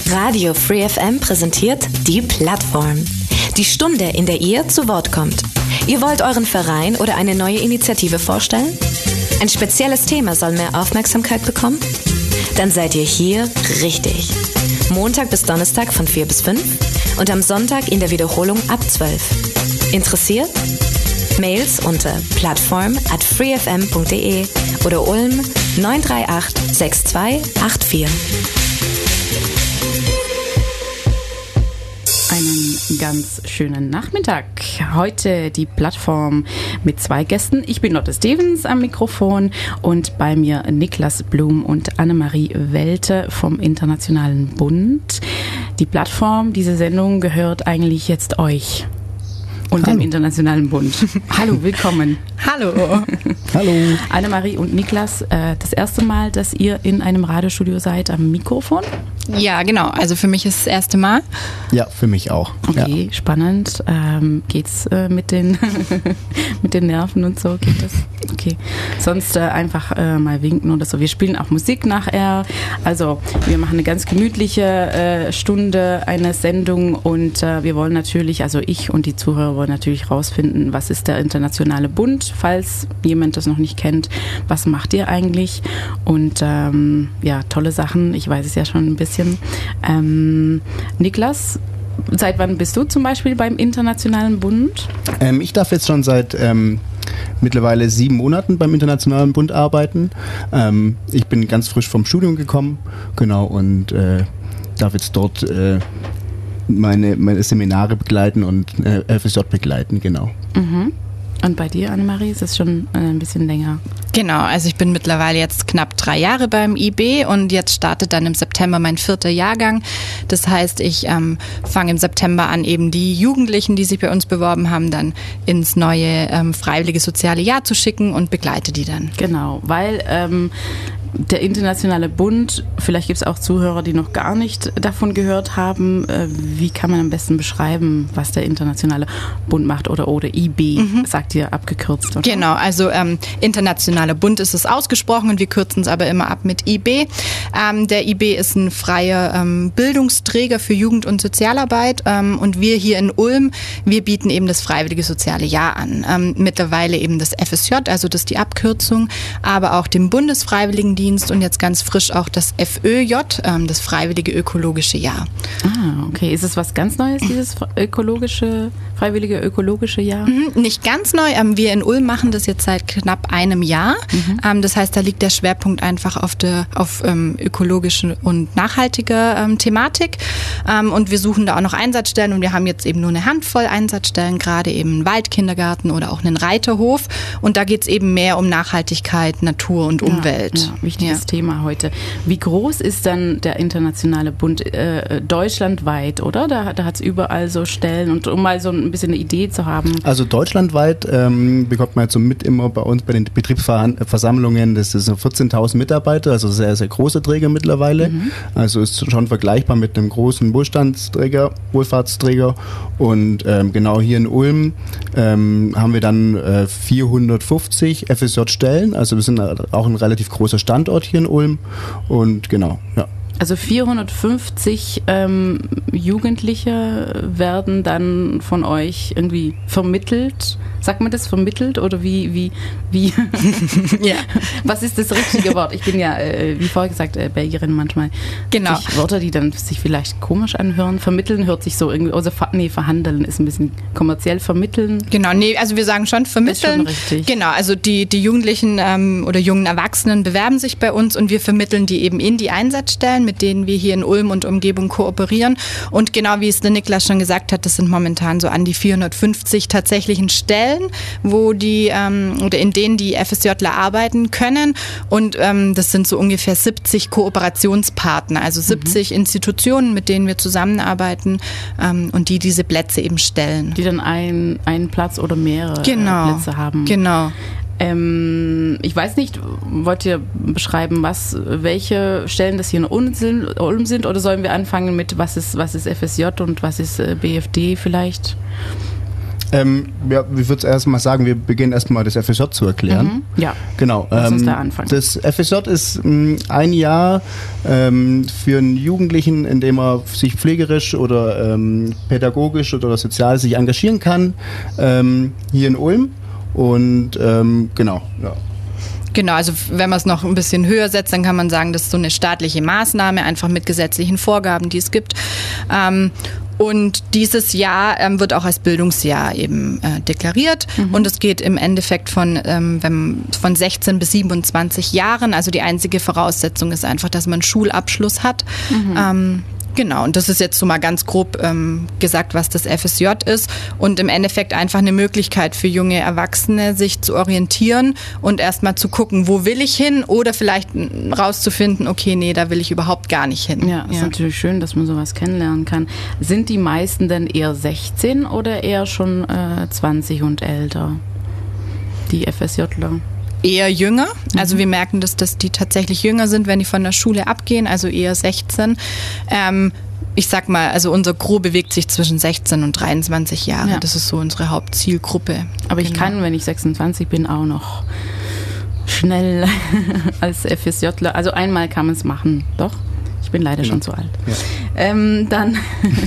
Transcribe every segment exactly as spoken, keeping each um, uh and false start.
Radio Free F M präsentiert die Plattform. Die Stunde, in der ihr zu Wort kommt. Ihr wollt euren Verein oder eine neue Initiative vorstellen? Ein spezielles Thema soll mehr Aufmerksamkeit bekommen? Dann seid ihr hier richtig. Montag bis Donnerstag von vier bis fünf und am Sonntag in der Wiederholung ab zwölf. Interessiert? Mails unter plattform at freefm punkt de oder Ulm neun drei acht sechs zwei acht vier. Einen ganz schönen Nachmittag. Heute die Plattform mit zwei Gästen. Ich bin Lotte Stevens am Mikrofon und bei mir Niklas Blum und Annemarie Welte vom Internationalen Bund. Die Plattform, diese Sendung gehört eigentlich jetzt euch und Hallo. Dem Internationalen Bund. Hallo, willkommen. Hallo. Hallo. Annemarie und Niklas, äh, das erste Mal, dass ihr in einem Radiostudio seid am Mikrofon? Ja, genau. Also für mich ist das erste Mal. Ja, für mich auch. Okay, ja. Spannend. Ähm, geht's äh, mit den mit den Nerven und so? Geht das? Okay. Sonst äh, einfach äh, mal winken oder so. Wir spielen auch Musik nachher. Also wir machen eine ganz gemütliche äh, Stunde, eine Sendung und äh, wir wollen natürlich, also ich und die Zuhörer wollen natürlich rausfinden, was ist der Internationale Bund, falls jemand das noch nicht kennt. Was macht ihr eigentlich? Und ähm, ja, tolle Sachen. Ich weiß es ja schon ein bisschen. Ähm, Niklas, seit wann bist du zum Beispiel beim Internationalen Bund? Ähm, ich darf jetzt schon seit ähm, mittlerweile sieben Monaten beim Internationalen Bund arbeiten. Ähm, ich bin ganz frisch vom Studium gekommen, genau, und äh, darf jetzt dort äh, meine, meine Seminare begleiten und äh, F S J begleiten, genau. Mhm. Und bei dir, Annemarie, ist es schon äh, ein bisschen länger? Genau, also ich bin mittlerweile jetzt knapp drei Jahre beim I B und jetzt startet dann im September mein vierter Jahrgang. Das heißt, ich ähm, fange im September an, eben die Jugendlichen, die sich bei uns beworben haben, dann ins neue ähm, freiwillige soziale Jahr zu schicken und begleite die dann. Genau, weil ähm, der Internationale Bund, vielleicht gibt es auch Zuhörer, die noch gar nicht davon gehört haben. Äh, wie kann man am besten beschreiben, was der Internationale Bund macht oder, oder I B, mhm. sagt ihr abgekürzt, oder? Genau, also ähm, Internationaler Bund ist es ausgesprochen und wir kürzen es aber immer ab mit I B. Ähm, der I B ist ein freier ähm, Bildungsträger für Jugend- und Sozialarbeit ähm, und wir hier in Ulm, wir bieten eben das freiwillige soziale Jahr an. Ähm, mittlerweile eben das F S J, also das ist die Abkürzung, aber auch dem Bundesfreiwilligendienst und jetzt ganz frisch auch das F Ö J, ähm, das freiwillige ökologische Jahr. Ah, okay. Ist es was ganz Neues, dieses ökologische, freiwillige ökologische Jahr? Mhm, nicht ganz neu. Ähm, wir in Ulm machen das jetzt seit knapp einem Jahr. Mhm. Ähm, das heißt, da liegt der Schwerpunkt einfach auf der auf ähm, ökologische und nachhaltige ähm, Thematik. Ähm, und wir suchen da auch noch Einsatzstellen und wir haben jetzt eben nur eine Handvoll Einsatzstellen, gerade eben einen Waldkindergarten oder auch einen Reiterhof. Und da geht es eben mehr um Nachhaltigkeit, Natur und ja, Umwelt. Ja, wichtiges ja. Thema heute. Wie groß ist dann der Internationale Bund äh, deutschlandweit, oder? Da, da hat es überall so Stellen und um mal so ein bisschen eine Idee zu haben. Also deutschlandweit ähm, bekommt man jetzt so mit immer bei uns bei den Betriebsversammlungen, das ist so vierzehntausend Mitarbeiter, also sehr, sehr große Träger mittlerweile. Mhm. Also ist schon vergleichbar mit einem großen Wohlstandsträger, Wohlfahrtsträger. Und ähm, genau hier in Ulm ähm, haben wir dann äh, vierhundertfünfzig F S J-Stellen, also wir sind auch ein relativ großer Standort hier in Ulm und genau, ja. Also vierhundertfünfzig ähm, Jugendliche werden dann von euch irgendwie vermittelt. Sagt man das vermittelt oder wie, wie, wie? Ja. Was ist das richtige Wort? Ich bin ja, äh, wie vorher gesagt, äh, Belgierin manchmal. Genau. Ich, Wörter, die dann sich vielleicht komisch anhören. Vermitteln hört sich so irgendwie, also nee, verhandeln ist ein bisschen kommerziell. Vermitteln. Genau, nee, also wir sagen schon vermitteln. Ist schon richtig. Genau, also die, die Jugendlichen ähm, oder jungen Erwachsenen bewerben sich bei uns und wir vermitteln die eben in die Einsatzstellen, mit denen wir hier in Ulm und Umgebung kooperieren. Und genau wie es der Niklas schon gesagt hat, das sind momentan so an die vierhundertfünfzig tatsächlichen Stellen, wo die ähm, oder in denen die FSJler arbeiten können. Und ähm, das sind so ungefähr siebzig Kooperationspartner, also siebzig mhm. Institutionen, mit denen wir zusammenarbeiten ähm, und die diese Plätze eben stellen. Die dann ein, einen Platz oder mehrere genau. Plätze haben. Genau. Ähm, ich weiß nicht, wollt ihr beschreiben, was, welche Stellen das hier in Ulm sind, Ulm sind oder sollen wir anfangen mit, was ist, was ist F S J und was ist B F D vielleicht? Ähm, ja, ich würde erst mal sagen, wir beginnen erstmal das F S J zu erklären. Mhm. Ja, genau. Das ähm, ist der Anfang. Das F S J ist ähm, ein Jahr ähm, für einen Jugendlichen, in dem er sich pflegerisch oder ähm, pädagogisch oder sozial sich engagieren kann, ähm, hier in Ulm. Und ähm, genau, ja. Genau, also wenn man es noch ein bisschen höher setzt, dann kann man sagen, das ist so eine staatliche Maßnahme, einfach mit gesetzlichen Vorgaben, die es gibt. Ähm, und dieses Jahr ähm, wird auch als Bildungsjahr eben äh, deklariert. Mhm. Und es geht im Endeffekt von, ähm, wenn, von sechzehn bis siebenundzwanzig Jahren. Also die einzige Voraussetzung ist einfach, dass man einen Schulabschluss hat. Mhm. Ähm, Genau, und das ist jetzt so mal ganz grob ähm, gesagt, was das F S J ist und im Endeffekt einfach eine Möglichkeit für junge Erwachsene, sich zu orientieren und erstmal zu gucken, wo will ich hin oder vielleicht rauszufinden, okay, nee, da will ich überhaupt gar nicht hin. Ja, ist ja. natürlich schön, dass man sowas kennenlernen kann. Sind die meisten denn eher sechzehn oder eher schon äh, zwanzig und älter, die FSJler? Eher jünger, also wir merken, dass, dass die tatsächlich jünger sind, wenn die von der Schule abgehen, also eher sechzehn. Ähm, ich sag mal, also unser Gros bewegt sich zwischen sechzehn und dreiundzwanzig Jahre, ja. Das ist so unsere Hauptzielgruppe. Aber genau. Ich kann, wenn ich sechsundzwanzig bin, auch noch schnell als FSJler, also einmal kann man es machen, doch? Ich bin leider genau. schon zu alt. Ja. Ähm, dann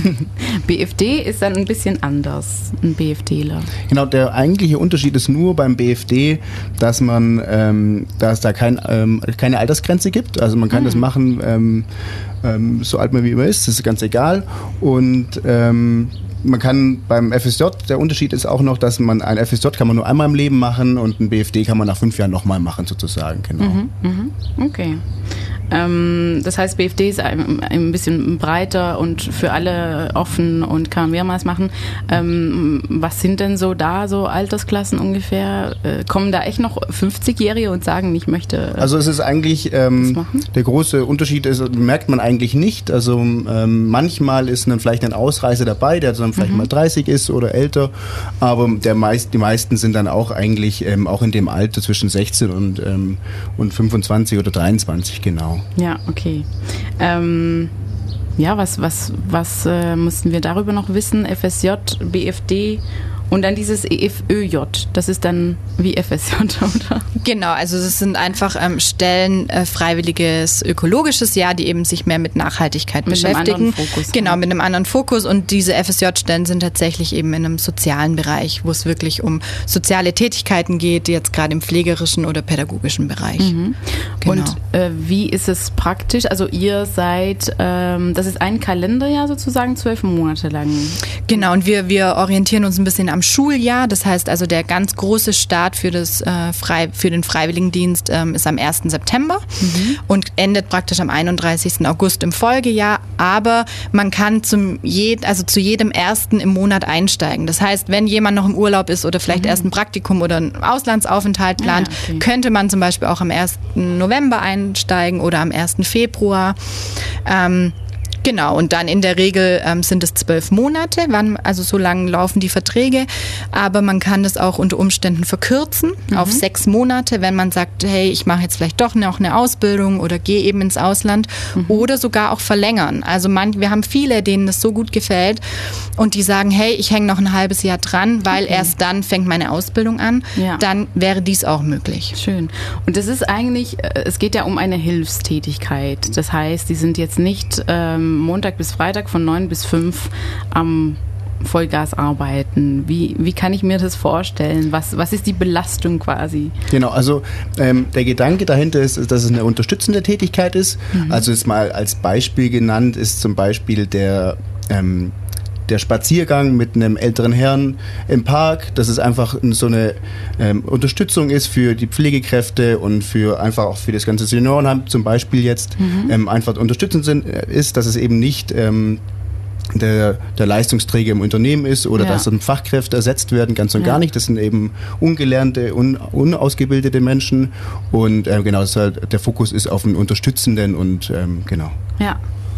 B F D ist dann ein bisschen anders, ein BFDler. Genau, der eigentliche Unterschied ist nur beim B F D, dass man, ähm, dass da kein, ähm, keine Altersgrenze gibt. Also man kann mhm. das machen, ähm, ähm, so alt man wie immer ist, das ist ganz egal. Und ähm, man kann beim F S J, der Unterschied ist auch noch, dass man ein F S J kann man nur einmal im Leben machen und ein B F D kann man nach fünf Jahren nochmal machen sozusagen. Genau. Mhm, mhm. Okay. Ähm, das heißt, B F D ist ein, ein bisschen breiter und für alle offen und kann man mehrmals machen. Ähm, was sind denn so da, so Altersklassen ungefähr? Äh, kommen da echt noch fünfzigjährige und sagen, ich möchte Also es ist eigentlich, ähm, der große Unterschied ist, merkt man eigentlich nicht. Also ähm, manchmal ist dann vielleicht ein Ausreißer dabei, der dann vielleicht mhm. mal dreißig ist oder älter, aber der meist, die meisten sind dann auch eigentlich ähm, auch in dem Alter zwischen sechzehn und, ähm, und fünfundzwanzig oder dreiundzwanzig, genau. Ja, okay. Ähm, ja, was, was, was äh, mussten wir darüber noch wissen? F S J, B F D und dann dieses E F Ö J, das ist dann wie F S J, oder? Genau, also es sind einfach ähm, Stellen, äh, freiwilliges ökologisches Jahr, die eben sich mehr mit Nachhaltigkeit mit beschäftigen. Mit einem anderen Fokus. Genau, mit einem anderen Fokus und diese F S J-Stellen sind tatsächlich eben in einem sozialen Bereich, wo es wirklich um soziale Tätigkeiten geht, jetzt gerade im pflegerischen oder pädagogischen Bereich. Mhm. Genau. Und äh, wie ist es praktisch? Also ihr seid, ähm, das ist ein Kalenderjahr sozusagen, zwölf Monate lang. Genau, und wir, wir orientieren uns ein bisschen am Schuljahr. Das heißt also, der ganz große Start für, das, äh, frei, für den Freiwilligendienst ähm, ist am ersten September mhm. und endet praktisch am einunddreißigsten August im Folgejahr. Aber man kann zum je, also zu jedem ersten im Monat einsteigen. Das heißt, wenn jemand noch im Urlaub ist oder vielleicht mhm. erst ein Praktikum oder einen Auslandsaufenthalt plant, ja, okay. könnte man zum Beispiel auch am ersten November einsteigen oder am ersten Februar. Ähm, Genau, und dann in der Regel ähm, sind es zwölf Monate, wann, also so lang laufen die Verträge, aber man kann das auch unter Umständen verkürzen mhm. auf sechs Monate, wenn man sagt, hey, ich mache jetzt vielleicht doch noch eine Ausbildung oder gehe eben ins Ausland mhm. oder sogar auch verlängern. Also man, wir haben viele, denen das so gut gefällt und die sagen, hey, ich hänge noch ein halbes Jahr dran, weil okay. erst dann fängt meine Ausbildung an, ja. dann wäre dies auch möglich. Schön. Und das ist eigentlich, es geht ja um eine Hilfstätigkeit, das heißt, die sind jetzt nicht ähm, Montag bis Freitag von neun bis fünf am Vollgas arbeiten. Wie, wie kann ich mir das vorstellen? Was, was ist die Belastung quasi? Genau, also ähm, der Gedanke dahinter ist, dass es eine unterstützende Tätigkeit ist. Mhm. Also jetzt mal als Beispiel genannt ist zum Beispiel der ähm, der Spaziergang mit einem älteren Herrn im Park, dass es einfach so eine ähm, Unterstützung ist für die Pflegekräfte und für einfach auch für das ganze Seniorenheim zum Beispiel jetzt mhm. ähm, einfach unterstützend sind, ist, dass es eben nicht ähm, der, der Leistungsträger im Unternehmen ist oder ja. dass dann Fachkräfte ersetzt werden, ganz und ja. gar nicht. Das sind eben ungelernte, un, unausgebildete Menschen und äh, genau, das ist halt, der Fokus ist auf den Unterstützenden und ähm, genau. Ja.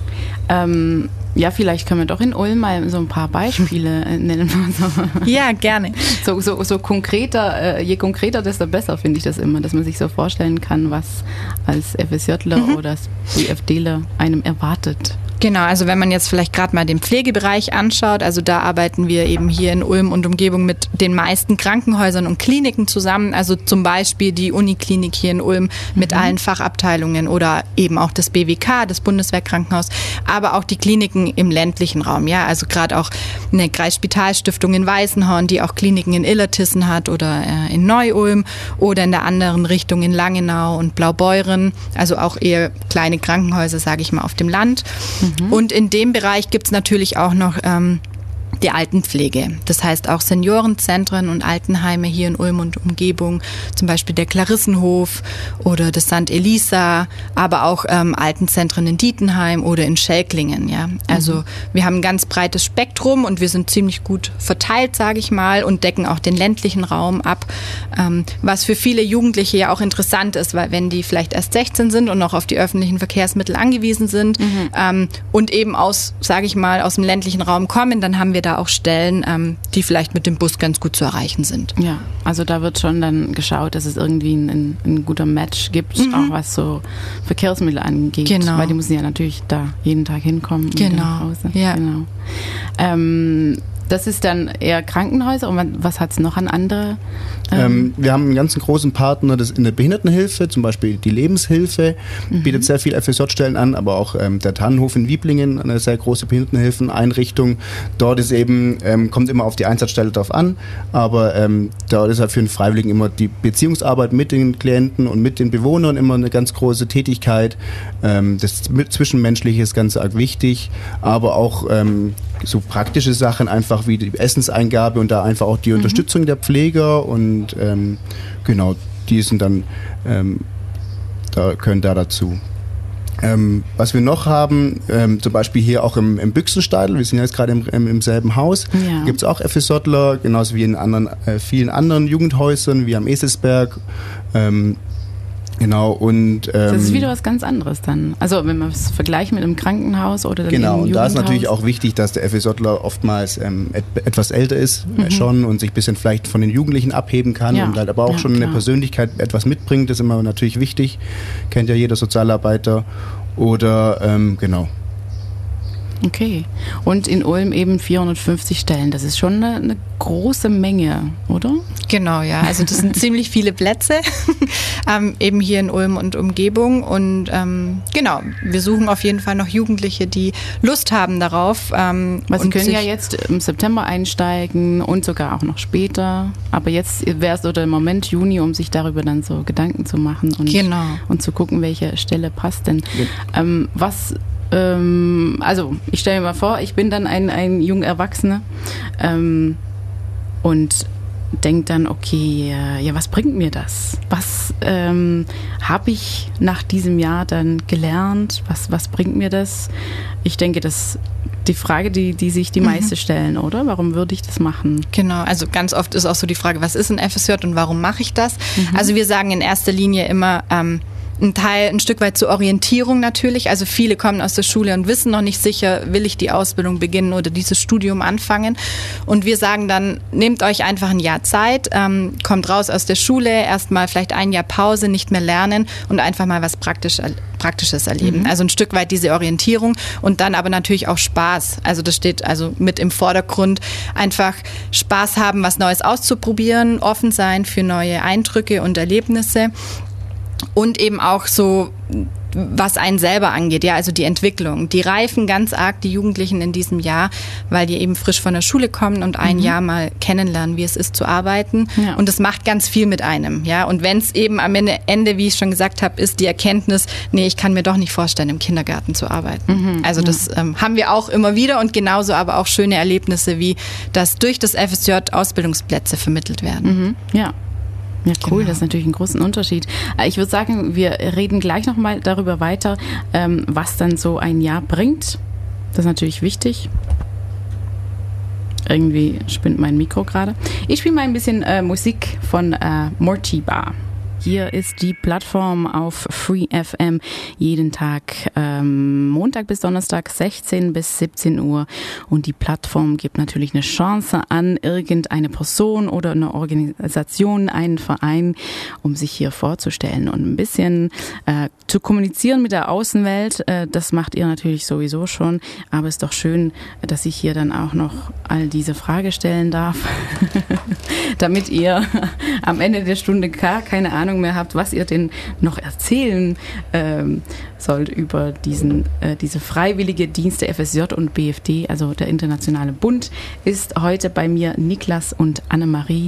Ähm, ja, vielleicht können wir doch in Ulm mal so ein paar Beispiele nennen. Ja, gerne. So, so, so konkreter, je konkreter, desto besser finde ich das immer, dass man sich so vorstellen kann, was als FSJler mhm. oder als BFDler einem erwartet. Genau, also wenn man jetzt vielleicht gerade mal den Pflegebereich anschaut, also da arbeiten wir eben hier in Ulm und Umgebung mit den meisten Krankenhäusern und Kliniken zusammen, also zum Beispiel die Uniklinik hier in Ulm mit mhm. allen Fachabteilungen oder eben auch das B W K, das Bundeswehrkrankenhaus, aber auch die Kliniken im ländlichen Raum, ja, also gerade auch eine Kreisspitalstiftung in Weißenhorn, die auch Kliniken in Illertissen hat oder äh, in Neu-Ulm oder in der anderen Richtung in Langenau und Blaubeuren, also auch eher kleine Krankenhäuser, sage ich mal, auf dem Land. Mhm. Und in dem Bereich gibt es natürlich auch noch ähm, die Altenpflege. Das heißt auch Seniorenzentren und Altenheime hier in Ulm und Umgebung, zum Beispiel der Clarissenhof oder das Sankt Elisa, aber auch ähm, Altenzentren in Dietenheim oder in Schelklingen. Ja. Also mhm. wir haben ein ganz breites Spektrum und wir sind ziemlich gut verteilt, sage ich mal, und decken auch den ländlichen Raum ab, ähm, was für viele Jugendliche ja auch interessant ist, weil wenn die vielleicht erst sechzehn sind und noch auf die öffentlichen Verkehrsmittel angewiesen sind mhm. ähm, und eben aus, sage ich mal, aus dem ländlichen Raum kommen, dann haben wir da auch Stellen, ähm, die vielleicht mit dem Bus ganz gut zu erreichen sind. Ja, also da wird schon dann geschaut, dass es irgendwie ein, ein, ein guter Match gibt, mhm. auch was so Verkehrsmittel angeht. Genau. Weil die müssen ja natürlich da jeden Tag hinkommen. Und genau. nach Hause. Ja. Genau. Ähm, das ist dann eher Krankenhäuser und was hat es noch an andere? Ähm ähm, wir haben einen ganz großen Partner das in der Behindertenhilfe, zum Beispiel die Lebenshilfe, mhm. bietet sehr viel F S J-Stellen an, aber auch ähm, der Tannenhof in Wieblingen, eine sehr große Behindertenhilfeneinrichtung. Dort ist eben, ähm, kommt immer auf die Einsatzstelle drauf an, aber ähm, dort ist halt für den Freiwilligen immer die Beziehungsarbeit mit den Klienten und mit den Bewohnern immer eine ganz große Tätigkeit. Ähm, das Zwischenmenschliche ist ganz arg wichtig, aber auch ähm, so praktische Sachen einfach wie die Essenseingabe und da einfach auch die mhm. Unterstützung der Pfleger und ähm, genau, die sind dann ähm, da können da dazu. Ähm, was wir noch haben, ähm, zum Beispiel hier auch im, im Büchsensteidl, wir sind ja jetzt gerade im, im, im selben Haus, ja. gibt es auch FSJler, genauso wie in anderen, äh, vielen anderen Jugendhäusern, wie am Eselsberg. Ähm, Genau, und ähm, das ist wieder was ganz anderes dann. Also wenn man es vergleicht mit einem Krankenhaus oder dann genau, einem und da ist Jugendhaus. natürlich auch wichtig, dass der FSJler oftmals ähm, et- etwas älter ist Mhm. äh, schon und sich ein bisschen vielleicht von den Jugendlichen abheben kann Ja. und halt aber auch Ja, schon klar. eine Persönlichkeit etwas mitbringt, das ist immer natürlich wichtig, kennt ja jeder Sozialarbeiter oder ähm, genau. Okay. Und in Ulm eben vierhundertfünfzig Stellen. Das ist schon eine, eine große Menge, oder? Genau, ja. Also das sind ziemlich viele Plätze, ähm, eben hier in Ulm und Umgebung. Und ähm, genau, wir suchen auf jeden Fall noch Jugendliche, die Lust haben darauf. Ähm, Weil Sie und können sich ja jetzt im September einsteigen und sogar auch noch später. Aber jetzt wäre es oder im Moment Juni, um sich darüber dann so Gedanken zu machen und, Genau. und zu gucken, welche Stelle passt denn. Ähm, was ähm, also ich stelle mir mal vor, ich bin dann ein, ein junger Erwachsener ähm, und denke dann, okay, ja, was bringt mir das? Was ähm, habe ich nach diesem Jahr dann gelernt? Was, was bringt mir das? Ich denke, das die Frage, die, die sich die Mhm. meisten stellen, oder? Warum würde ich das machen? Genau, also ganz oft ist auch so die Frage, was ist ein F S J und warum mache ich das? Mhm. Also wir sagen in erster Linie immer, ähm, ein Teil, ein Stück weit zur Orientierung natürlich. Also viele kommen aus der Schule und wissen noch nicht sicher, will ich die Ausbildung beginnen oder dieses Studium anfangen. Und wir sagen dann, nehmt euch einfach ein Jahr Zeit, ähm, kommt raus aus der Schule, erstmal vielleicht ein Jahr Pause, nicht mehr lernen und einfach mal was praktisch, Praktisches erleben. Mhm. Also ein Stück weit diese Orientierung und dann aber natürlich auch Spaß. Also das steht also mit im Vordergrund. Einfach Spaß haben, was Neues auszuprobieren, offen sein für neue Eindrücke und Erlebnisse. Und eben auch so, was einen selber angeht, ja, also die Entwicklung. Die reifen ganz arg, die Jugendlichen in diesem Jahr, weil die eben frisch von der Schule kommen und ein mhm. Jahr mal kennenlernen, wie es ist zu arbeiten. Ja. Und das macht ganz viel mit einem, ja. Und wenn es eben am Ende, Ende, wie ich schon gesagt habe, ist die Erkenntnis, nee, ich kann mir doch nicht vorstellen, im Kindergarten zu arbeiten. Mhm. Also das ja. ähm, haben wir auch immer wieder und genauso aber auch schöne Erlebnisse, wie dass durch das F S J Ausbildungsplätze vermittelt werden. Mhm. Ja. Ja, cool, Genau. das ist natürlich ein großen Unterschied. Ich würde sagen, wir reden gleich nochmal darüber weiter, was dann so ein Jahr bringt. Das ist natürlich wichtig. Irgendwie spinnt mein Mikro gerade. Ich spiele mal ein bisschen äh, Musik von äh, Mortiba. Hier ist die Plattform auf Free F M jeden Tag, ähm, Montag bis Donnerstag, sechzehn bis siebzehn Uhr. Und die Plattform gibt natürlich eine Chance an irgendeine Person oder eine Organisation, einen Verein, um sich hier vorzustellen und ein bisschen äh, zu kommunizieren mit der Außenwelt. Äh, das macht ihr natürlich sowieso schon, aber es ist doch schön, dass ich hier dann auch noch all diese Fragen stellen darf, damit ihr am Ende der Stunde gar keine Ahnung mehr habt, was ihr denn noch erzählen ähm, sollt über diesen äh, diese freiwillige Dienste F S J und B F D, also der Internationale Bund, ist heute bei mir Niklas und Annemarie.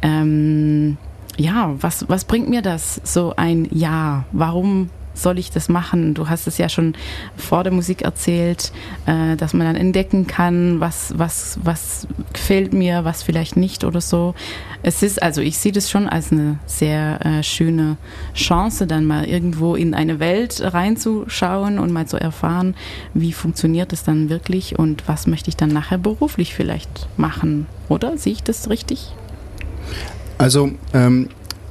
Ähm, ja, was, was bringt mir das, so ein Jahr? Warum soll ich das machen? Du hast es ja schon vor der Musik erzählt, äh, dass man dann entdecken kann, was, was, was gefällt mir, was vielleicht nicht oder so. Es ist, also ich sehe das schon als eine sehr äh, schöne Chance, dann mal irgendwo in eine Welt reinzuschauen und mal zu erfahren, wie funktioniert es dann wirklich und was möchte ich dann nachher beruflich vielleicht machen, oder? Sehe ich das richtig? Also, ähm,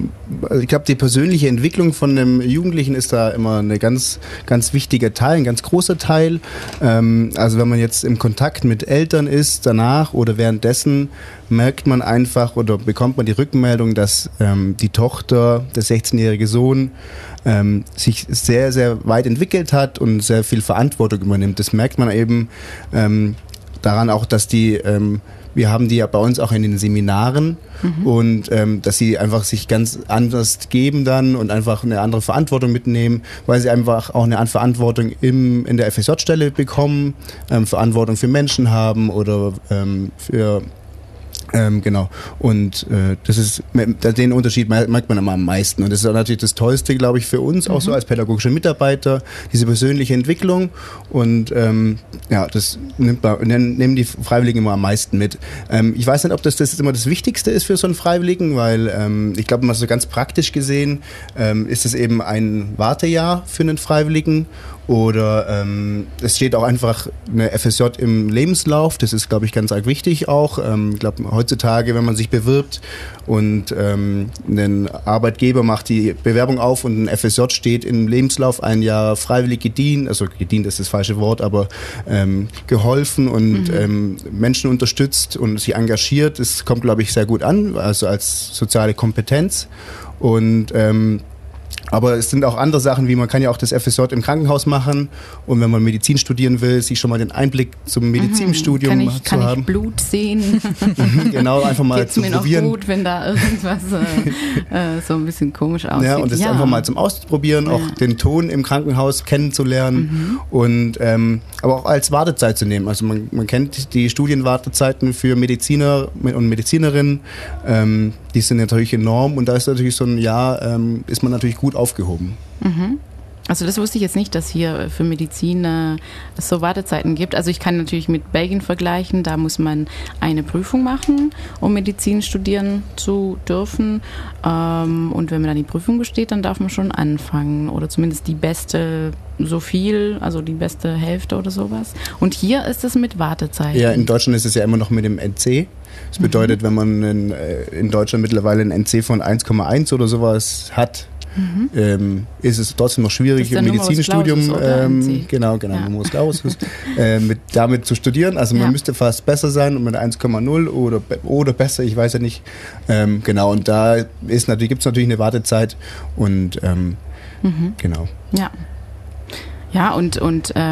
ich glaube, die persönliche Entwicklung von einem Jugendlichen ist da immer ein ganz, ganz wichtiger Teil, ein ganz großer Teil. Ähm, also wenn man jetzt im Kontakt mit Eltern ist, danach oder währenddessen, merkt man einfach oder bekommt man die Rückmeldung, dass ähm, die Tochter, der sechzehnjährige Sohn, ähm, sich sehr, sehr weit entwickelt hat und sehr viel Verantwortung übernimmt. Das merkt man eben ähm, daran auch, dass die ähm, wir haben die ja bei uns auch in den Seminaren mhm. und ähm, dass sie einfach sich ganz anders geben dann und einfach eine andere Verantwortung mitnehmen, weil sie einfach auch eine Verantwortung im, in der F S J-Stelle bekommen, ähm, Verantwortung für Menschen haben oder ähm, für Ähm, genau. Und äh, das ist den Unterschied merkt man immer am meisten. Und das ist auch natürlich das Tollste, glaube ich, für uns, mhm. auch so als pädagogische Mitarbeiter, diese persönliche Entwicklung. Und ähm, ja, das nimmt man, nehmen die Freiwilligen immer am meisten mit. Ähm, ich weiß nicht, ob das, das immer das Wichtigste ist für so einen Freiwilligen, weil ähm, ich glaube, mal so ganz praktisch gesehen ähm, ist es eben ein Wartejahr für einen Freiwilligen. Oder ähm, es steht auch einfach eine F S J im Lebenslauf. Das ist, glaube ich, ganz arg wichtig auch. Ähm, ich glaube, heutzutage, wenn man sich bewirbt und ähm, ein Arbeitgeber macht die Bewerbung auf und ein F S J steht im Lebenslauf, ein Jahr freiwillig gedient, also gedient ist das falsche Wort, aber ähm, geholfen und mhm. ähm, Menschen unterstützt und sich engagiert. Das kommt, glaube ich, sehr gut an, also als soziale Kompetenz. Und ähm, aber es sind auch andere Sachen, wie man kann ja auch das F S J im Krankenhaus machen und wenn man Medizin studieren will, sich schon mal den Einblick zum Medizinstudium kann ich, zu kann haben. Kann ich Blut sehen? Genau, einfach mal Geht's zu mir probieren. Noch gut, wenn da irgendwas äh, so ein bisschen komisch aussieht. Ja, und das ja. einfach mal zum Ausprobieren, ja. auch den Ton im Krankenhaus kennenzulernen mhm. und ähm, aber auch als Wartezeit zu nehmen. Also man, man kennt die Studienwartezeiten für Mediziner und Medizinerinnen, ähm, die sind natürlich enorm und da ist natürlich so ein Jahr, ähm, ist man natürlich gut aufgehoben. Mhm. Also das wusste ich jetzt nicht, dass hier für Medizin äh, es so Wartezeiten gibt. Also ich kann natürlich mit Belgien vergleichen, da muss man eine Prüfung machen, um Medizin studieren zu dürfen. Ähm, und wenn man dann die Prüfung besteht, dann darf man schon anfangen oder zumindest die beste, so viel, also die beste Hälfte oder sowas. Und hier ist es mit Wartezeiten. Ja, in Deutschland ist es ja immer noch mit dem N C. Das bedeutet, mhm. wenn man in, in Deutschland mittlerweile ein N C von eins Komma eins oder sowas hat, Mhm. Ähm, ist es trotzdem noch schwierig im Medizinstudium ähm, genau, genau, ja. Numerus Clausus, äh, mit, damit zu studieren. Also man ja. müsste fast besser sein und mit eins Komma null oder, oder besser, ich weiß ja nicht. Ähm, genau, und da ist natürlich, gibt es natürlich eine Wartezeit und ähm, mhm. genau. Ja. Ja, und, und äh,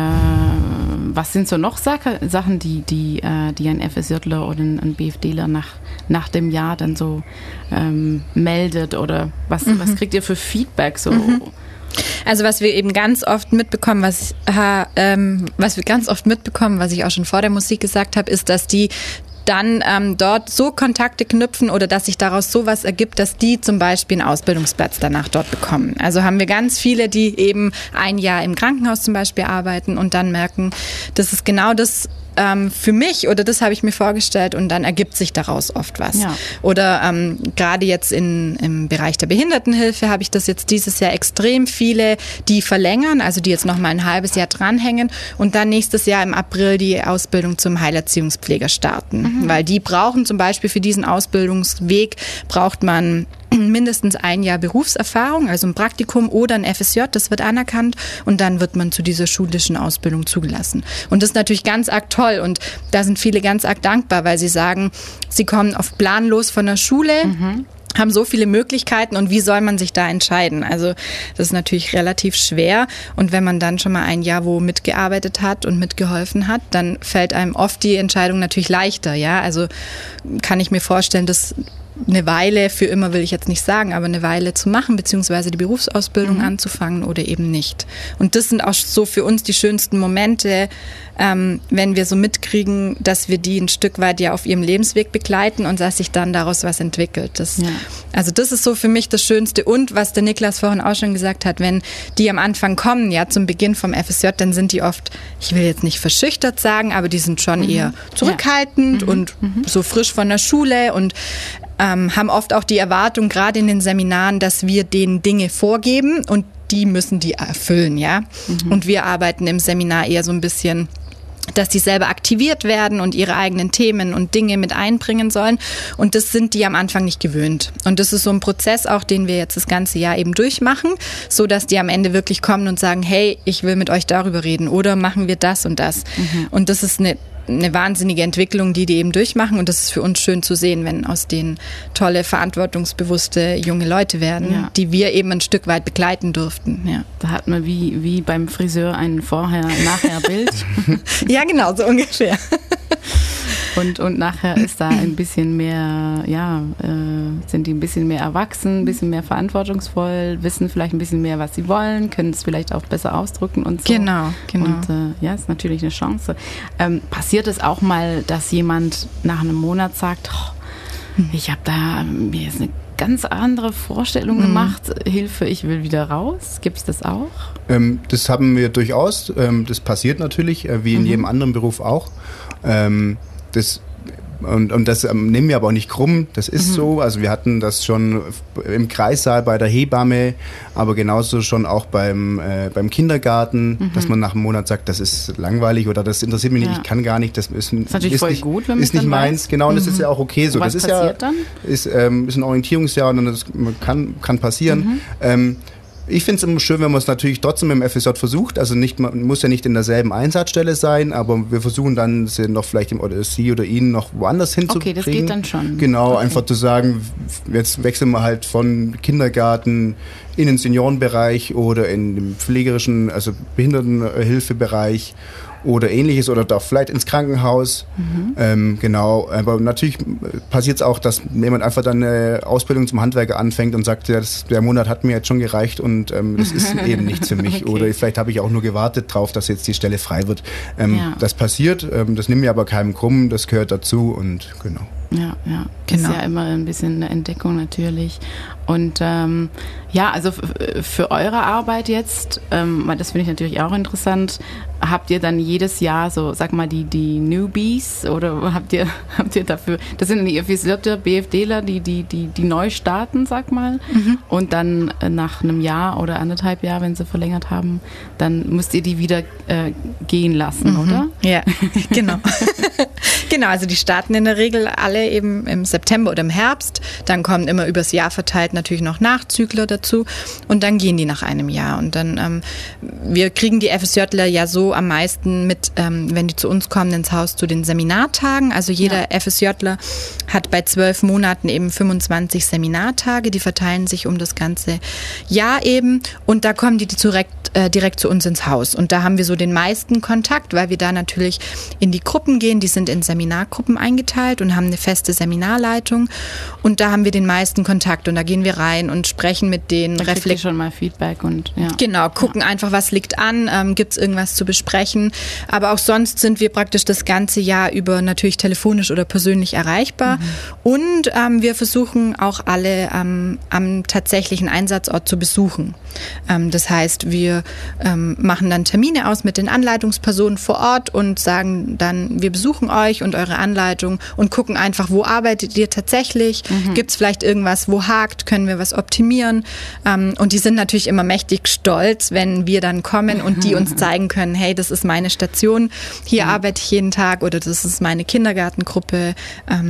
was sind so noch Sache, Sachen, die, die, äh, die ein FSJler oder ein, ein BFDler nach, nach dem Jahr dann so ähm, meldet? Oder was, mhm. was kriegt ihr für Feedback so? Mhm. Also was wir eben ganz oft mitbekommen, was, ha, ähm, was wir ganz oft mitbekommen, was ich auch schon vor der Musik gesagt habe, ist, dass die dann ähm, dort so Kontakte knüpfen oder dass sich daraus sowas ergibt, dass die zum Beispiel einen Ausbildungsplatz danach dort bekommen. Also haben wir ganz viele, die eben ein Jahr im Krankenhaus zum Beispiel arbeiten und dann merken, das ist genau das ähm, für mich oder das habe ich mir vorgestellt und dann ergibt sich daraus oft was. Ja. Oder ähm, gerade jetzt in, im Bereich der Behindertenhilfe habe ich das jetzt dieses Jahr extrem viele, die verlängern, also die jetzt noch mal ein halbes Jahr dranhängen und dann nächstes Jahr im April die Ausbildung zum Heilerziehungspfleger starten. Mhm. Weil die brauchen zum Beispiel für diesen Ausbildungsweg, braucht man mindestens ein Jahr Berufserfahrung, also ein Praktikum oder ein F S J, das wird anerkannt und dann wird man zu dieser schulischen Ausbildung zugelassen. Und das ist natürlich ganz arg toll und da sind viele ganz arg dankbar, weil sie sagen, sie kommen oft planlos von der Schule, mhm. haben so viele Möglichkeiten und wie soll man sich da entscheiden? Also das ist natürlich relativ schwer und wenn man dann schon mal ein Jahr wo mitgearbeitet hat und mitgeholfen hat, dann fällt einem oft die Entscheidung natürlich leichter, ja, also kann ich mir vorstellen, dass eine Weile, für immer will ich jetzt nicht sagen, aber eine Weile zu machen, beziehungsweise die Berufsausbildung mhm. anzufangen oder eben nicht. Und das sind auch so für uns die schönsten Momente, ähm, wenn wir so mitkriegen, dass wir die ein Stück weit ja auf ihrem Lebensweg begleiten und dass sich dann daraus was entwickelt. Das, ja. Also das ist so für mich das Schönste. Und was der Niklas vorhin auch schon gesagt hat, wenn die am Anfang kommen, ja zum Beginn vom F S J, dann sind die oft, ich will jetzt nicht verschüchtert sagen, aber die sind schon mhm. eher zurückhaltend ja. und mhm. so frisch von der Schule und Ähm, haben oft auch die Erwartung, gerade in den Seminaren, dass wir denen Dinge vorgeben und die müssen die erfüllen, ja. Mhm. Und wir arbeiten im Seminar eher so ein bisschen, dass die selber aktiviert werden und ihre eigenen Themen und Dinge mit einbringen sollen. Und das sind die am Anfang nicht gewöhnt. Und das ist so ein Prozess auch, den wir jetzt das ganze Jahr eben durchmachen, so dass die am Ende wirklich kommen und sagen, hey, ich will mit euch darüber reden oder machen wir das und das. Mhm. Und das ist eine eine wahnsinnige Entwicklung, die die eben durchmachen und das ist für uns schön zu sehen, wenn aus denen tolle, verantwortungsbewusste junge Leute werden, ja. die wir eben ein Stück weit begleiten durften. Ja. Da hat man wie, wie beim Friseur ein Vorher-Nachher-Bild. Ja, genau, so ungefähr. Und, und nachher ist da ein bisschen mehr, ja, äh, sind die ein bisschen mehr erwachsen, ein bisschen mehr verantwortungsvoll, wissen vielleicht ein bisschen mehr, was sie wollen, können es vielleicht auch besser ausdrücken und so. Genau, genau. Und äh, ja, ist natürlich eine Chance. Ähm, passiert es auch mal, dass jemand nach einem Monat sagt, oh, ich habe da mir jetzt eine ganz andere Vorstellung gemacht, mhm. Hilfe, ich will wieder raus. Gibt es das auch? Ähm, das haben wir durchaus. Ähm, das passiert natürlich, äh, wie in mhm. jedem anderen Beruf auch. Ähm, das Und, und das ähm, nehmen wir aber auch nicht krumm, das ist mhm. so. Also wir hatten das schon im Kreissaal bei der Hebamme, aber genauso schon auch beim, äh, beim Kindergarten, mhm. dass man nach einem Monat sagt, das ist langweilig oder das interessiert mich ja. nicht, ich kann gar nicht, das ist, das ist natürlich ist voll nicht, gut, wenn man ist nicht meins. weiß. Genau, und mhm. das ist ja auch okay so. Und was das ist passiert ja, dann? Ist, ähm, ist ein Orientierungsjahr und das kann, kann passieren. Mhm. Ähm, Ich finde es immer schön, wenn man es natürlich trotzdem im F S J versucht. Also nicht, man muss ja nicht in derselben Einsatzstelle sein, aber wir versuchen dann sie noch vielleicht im, oder sie oder ihn noch woanders hinzukriegen. Okay, das geht dann schon. Genau, okay. einfach zu sagen, jetzt wechseln wir halt von Kindergarten in den Seniorenbereich oder in den pflegerischen, also Behindertenhilfebereich oder ähnliches oder doch vielleicht ins Krankenhaus. Mhm. Ähm, genau, aber natürlich passiert es auch, dass jemand einfach dann eine Ausbildung zum Handwerker anfängt und sagt, ja, das, der Monat hat mir jetzt schon gereicht und ähm, das ist eben nichts für mich. Okay. Oder vielleicht habe ich auch nur gewartet drauf, dass jetzt die Stelle frei wird. Ähm, ja. Das passiert, ähm, das nehmen wir aber keinem krumm, das gehört dazu und genau. Ja, ja, genau. Ist ja immer ein bisschen eine Entdeckung natürlich. Und ähm, ja, also f- für eure Arbeit jetzt, ähm, das finde ich natürlich auch interessant, habt ihr dann jedes Jahr so, sag mal, die, die Newbies oder habt ihr, habt ihr dafür, das sind die Visierte BFDler, die, die, die, die neu starten, sag mal, mhm. und dann äh, nach einem Jahr oder anderthalb Jahr, wenn sie verlängert haben, dann müsst ihr die wieder äh, gehen lassen, mhm. oder? Ja, genau. Genau, also die starten in der Regel alle eben im September oder im Herbst, dann kommen immer übers Jahr verteilt natürlich noch Nachzügler dazu und dann gehen die nach einem Jahr und dann, ähm, wir kriegen die FSJler ja so am meisten mit, ähm, wenn die zu uns kommen ins Haus zu den Seminartagen, also jeder ja. FSJler hat bei zwölf Monaten eben fünfundzwanzig Seminartage, die verteilen sich um das ganze Jahr eben und da kommen die direkt, äh, direkt zu uns ins Haus und da haben wir so den meisten Kontakt, weil wir da natürlich in die Gruppen gehen, die sind in Seminargruppen eingeteilt und haben eine feste Seminarleitung und da haben wir den meisten Kontakt und da gehen wir rein und sprechen mit denen. Da kriegt ihr schon mal Feedback und ja. Genau, gucken ja. einfach, was liegt an, ähm, gibt es irgendwas zu besprechen, aber auch sonst sind wir praktisch das ganze Jahr über natürlich telefonisch oder persönlich erreichbar mhm. und ähm, wir versuchen auch alle ähm, am tatsächlichen Einsatzort zu besuchen. Ähm, das heißt, wir ähm, machen dann Termine aus mit den Anleitungspersonen vor Ort und sagen dann, wir besuchen euch und eure Anleitung und gucken einfach, wo arbeitet ihr tatsächlich, mhm. gibt es vielleicht irgendwas, wo hakt, können wir was optimieren ähm, und die sind natürlich immer mächtig stolz, wenn wir dann kommen und die uns zeigen können, hey, das ist meine Station, hier mhm. arbeite ich jeden Tag oder das ist meine Kindergartengruppe ähm,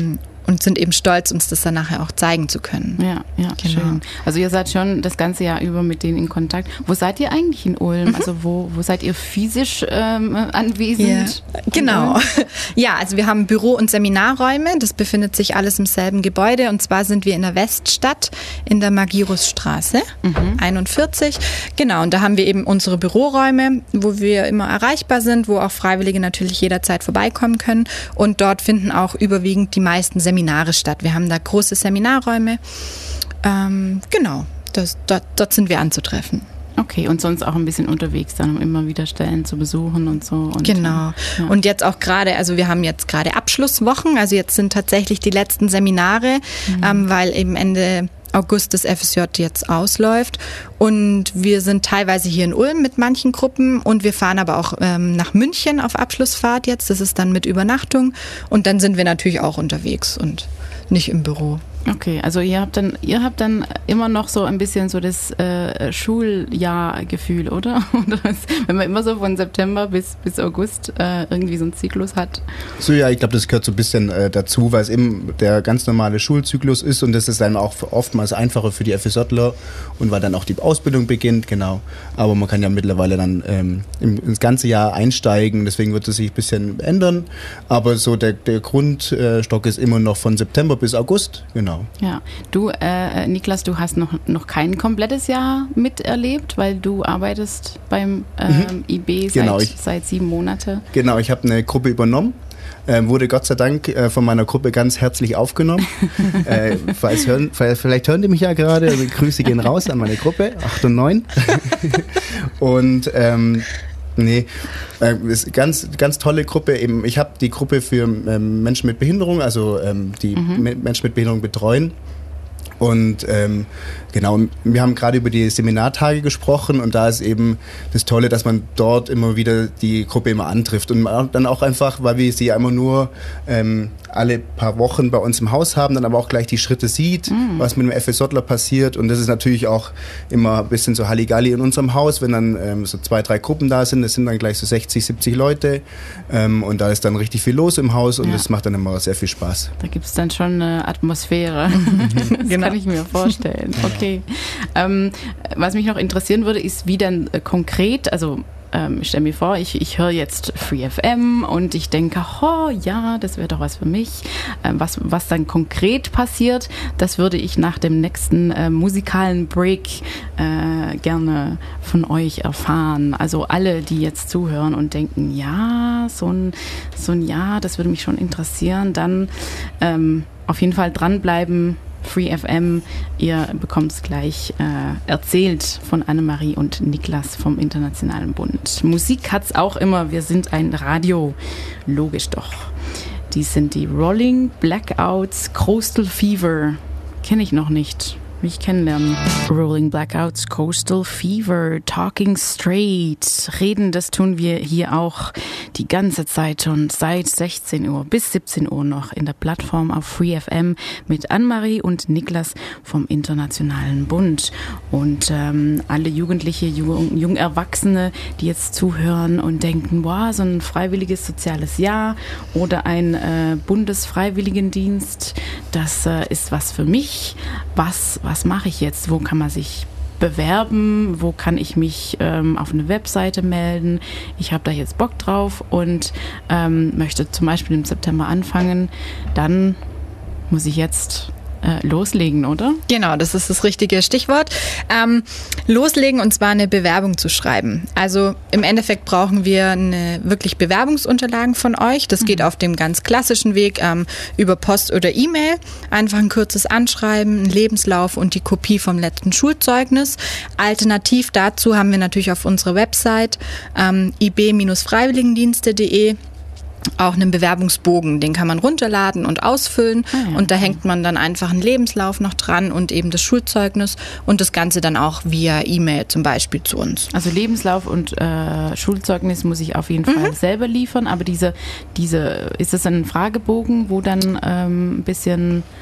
und sind eben stolz, uns das dann nachher auch zeigen zu können. Ja, ja, genau. Schön. Also ihr seid schon das ganze Jahr über mit denen in Kontakt. Wo seid ihr eigentlich in Ulm? Mhm. Also wo, wo seid ihr physisch ähm, anwesend? Ja, genau. Ja, also wir haben Büro- und Seminarräume. Das befindet sich alles im selben Gebäude. Und zwar sind wir in der Weststadt in der Magirusstraße mhm. einundvierzig. Genau, und da haben wir eben unsere Büroräume, wo wir immer erreichbar sind, wo auch Freiwillige natürlich jederzeit vorbeikommen können. Und dort finden auch überwiegend die meisten Seminare statt. Wir haben da große Seminarräume. Ähm, genau, das, dort, dort sind wir anzutreffen. Okay, und sonst auch ein bisschen unterwegs dann, um immer wieder Stellen zu besuchen und so. Und, genau. Ja. Und jetzt auch gerade, also wir haben jetzt gerade Abschlusswochen, also jetzt sind tatsächlich die letzten Seminare, mhm. ähm, weil eben Ende August das F S J jetzt ausläuft. Und wir sind teilweise hier in Ulm mit manchen Gruppen und wir fahren aber auch ähm, nach München auf Abschlussfahrt jetzt. Das ist dann mit Übernachtung und dann sind wir natürlich auch unterwegs und nicht im Büro. Okay, also ihr habt dann, ihr habt dann immer noch so ein bisschen so das äh, Schuljahrgefühl, oder? oder das, wenn man immer so von September bis, bis August äh, irgendwie so einen Zyklus hat. So, ja, ich glaube, das gehört so ein bisschen äh, dazu, weil es eben der ganz normale Schulzyklus ist und das ist dann auch oftmals einfacher für die FSJler und weil dann auch die Ausbildung beginnt, genau. Aber man kann ja mittlerweile dann ähm, im, ins ganze Jahr einsteigen, deswegen wird es sich ein bisschen ändern. Aber so der, der Grundstock ist immer noch von September bis August, genau. Ja, du, äh, Niklas, du hast noch, noch kein komplettes Jahr miterlebt, weil du arbeitest beim ähm, mhm. I B seit, genau, ich, seit sieben Monate. Genau, ich habe eine Gruppe übernommen, äh, wurde Gott sei Dank äh, von meiner Gruppe ganz herzlich aufgenommen. äh, falls hören, vielleicht hören die mich ja gerade, also Grüße gehen raus an meine Gruppe, acht und neun. und ähm, Nee, äh, ist ganz ganz tolle Gruppe. Eben, ich habe die Gruppe für ähm, Menschen mit Behinderung, also ähm, die mhm. Menschen mit Behinderung betreuen. Und ähm, genau, wir haben gerade über die Seminartage gesprochen und da ist eben das Tolle, dass man dort immer wieder die Gruppe immer antrifft und dann auch einfach, weil wir sie ja immer nur ähm, alle paar Wochen bei uns im Haus haben, dann aber auch gleich die Schritte sieht, mhm. was mit dem FSJler passiert und das ist natürlich auch immer ein bisschen so Halligalli in unserem Haus, wenn dann ähm, so zwei, drei Gruppen da sind, das sind dann gleich so sechzig, siebzig Leute ähm, und da ist dann richtig viel los im Haus und ja. das macht dann immer sehr viel Spaß. Da gibt es dann schon eine Atmosphäre. Genau. Kann ich mir vorstellen. Okay. Ähm, was mich noch interessieren würde, ist, wie dann äh, konkret, also ähm, ich stelle mir vor, ich, ich höre jetzt Free F M und ich denke, oh ja, das wäre doch was für mich. Ähm, was, was dann konkret passiert, das würde ich nach dem nächsten äh, musikalen Break äh, gerne von euch erfahren. Also alle, die jetzt zuhören und denken, ja, so ein, so ein Ja, das würde mich schon interessieren, dann ähm, auf jeden Fall dranbleiben. Free F M, ihr bekommt es gleich äh, erzählt von Annemarie und Niklas vom Internationalen Bund. Musik hat's auch immer, wir sind ein Radio, logisch doch. Die sind die Rolling Blackouts, Coastal Fever, kenne ich noch nicht. Will ich kennenlernen. Rolling Blackouts, Coastal Fever, Talking Straight. Reden, das tun wir hier auch die ganze Zeit schon seit sechzehn Uhr bis siebzehn Uhr noch in der Plattform auf Free F M mit Annemarie und Niklas vom Internationalen Bund. Und ähm, alle Jugendliche, jung, jung Erwachsene, die jetzt zuhören und denken, wow, so ein freiwilliges soziales Jahr oder ein äh, Bundesfreiwilligendienst, das äh, ist was für mich. Was Was mache ich jetzt? Wo kann man sich bewerben? Wo kann ich mich ähm, auf eine Webseite melden? Ich habe da jetzt Bock drauf und ähm, möchte zum Beispiel im September anfangen. Dann muss ich jetzt äh, loslegen, oder? Genau, das ist das richtige Stichwort. Ähm, loslegen und zwar eine Bewerbung zu schreiben. Also im Endeffekt brauchen wir eine wirklich Bewerbungsunterlagen von euch. Das geht auf dem ganz klassischen Weg ähm, über Post oder E-Mail. Einfach ein kurzes Anschreiben, einen Lebenslauf und die Kopie vom letzten Schulzeugnis. Alternativ dazu haben wir natürlich auf unserer Website ähm, i b Freiwilligendienste punkt de auch einen Bewerbungsbogen, den kann man runterladen und ausfüllen ah, ja. und da hängt man dann einfach einen Lebenslauf noch dran und eben das Schulzeugnis und das Ganze dann auch via E-Mail zum Beispiel zu uns. Also Lebenslauf und äh, Schulzeugnis muss ich auf jeden Fall mhm. selber liefern, aber diese, diese, ist das ein Fragebogen, wo dann ähm, ein bisschen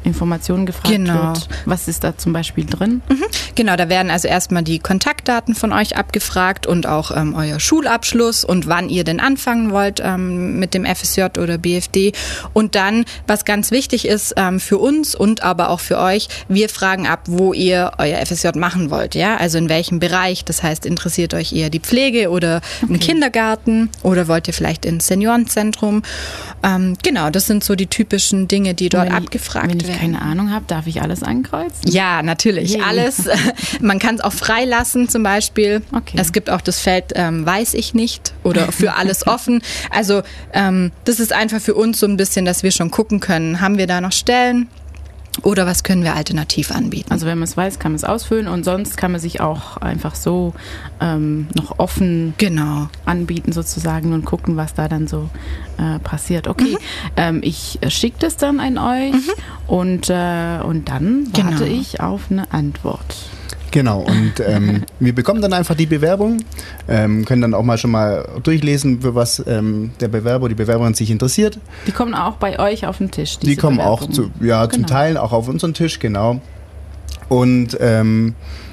Informationen gefragt Genau. wird. Was ist da zum Beispiel drin? Mhm. Genau, da werden also erstmal die Kontaktdaten von euch abgefragt und auch ähm, euer Schulabschluss und wann ihr denn anfangen wollt ähm, mit dem F S J oder B F D. Und dann, was ganz wichtig ist ähm, für uns und aber auch für euch, wir fragen ab, wo ihr euer F S J machen wollt. Ja, also in welchem Bereich. Das heißt, interessiert euch eher die Pflege oder okay. ein Kindergarten oder wollt ihr vielleicht ins Seniorenzentrum? Ähm, genau, das sind so die typischen Dinge, die dort wenn abgefragt ich, wenn werden. ich keine Ahnung habe, darf ich alles ankreuzen? Ja, natürlich, Yay. alles. Man kann es auch freilassen zum Beispiel. Okay. Es gibt auch das Feld ähm, weiß ich nicht oder für alles offen. Also ähm, das ist einfach für uns so ein bisschen, dass wir schon gucken können, haben wir da noch Stellen? Oder was können wir alternativ anbieten? Also wenn man es weiß, kann man es ausfüllen und sonst kann man sich auch einfach so ähm, noch offen genau. anbieten sozusagen und gucken, was da dann so äh, passiert. Okay, mhm. ähm, ich schicke das dann an euch mhm. und, äh, und dann warte genau. ich auf eine Antwort. Genau, und ähm, wir bekommen dann einfach die Bewerbung, ähm, können dann auch mal schon mal durchlesen, für was ähm, der Bewerber, die Bewerberin sich interessiert. Die kommen auch bei euch auf den Tisch, diese Die kommen auch Bewerbungen. zu, ja, genau. zum Teil auch auf unseren Tisch, genau. Und, ähm,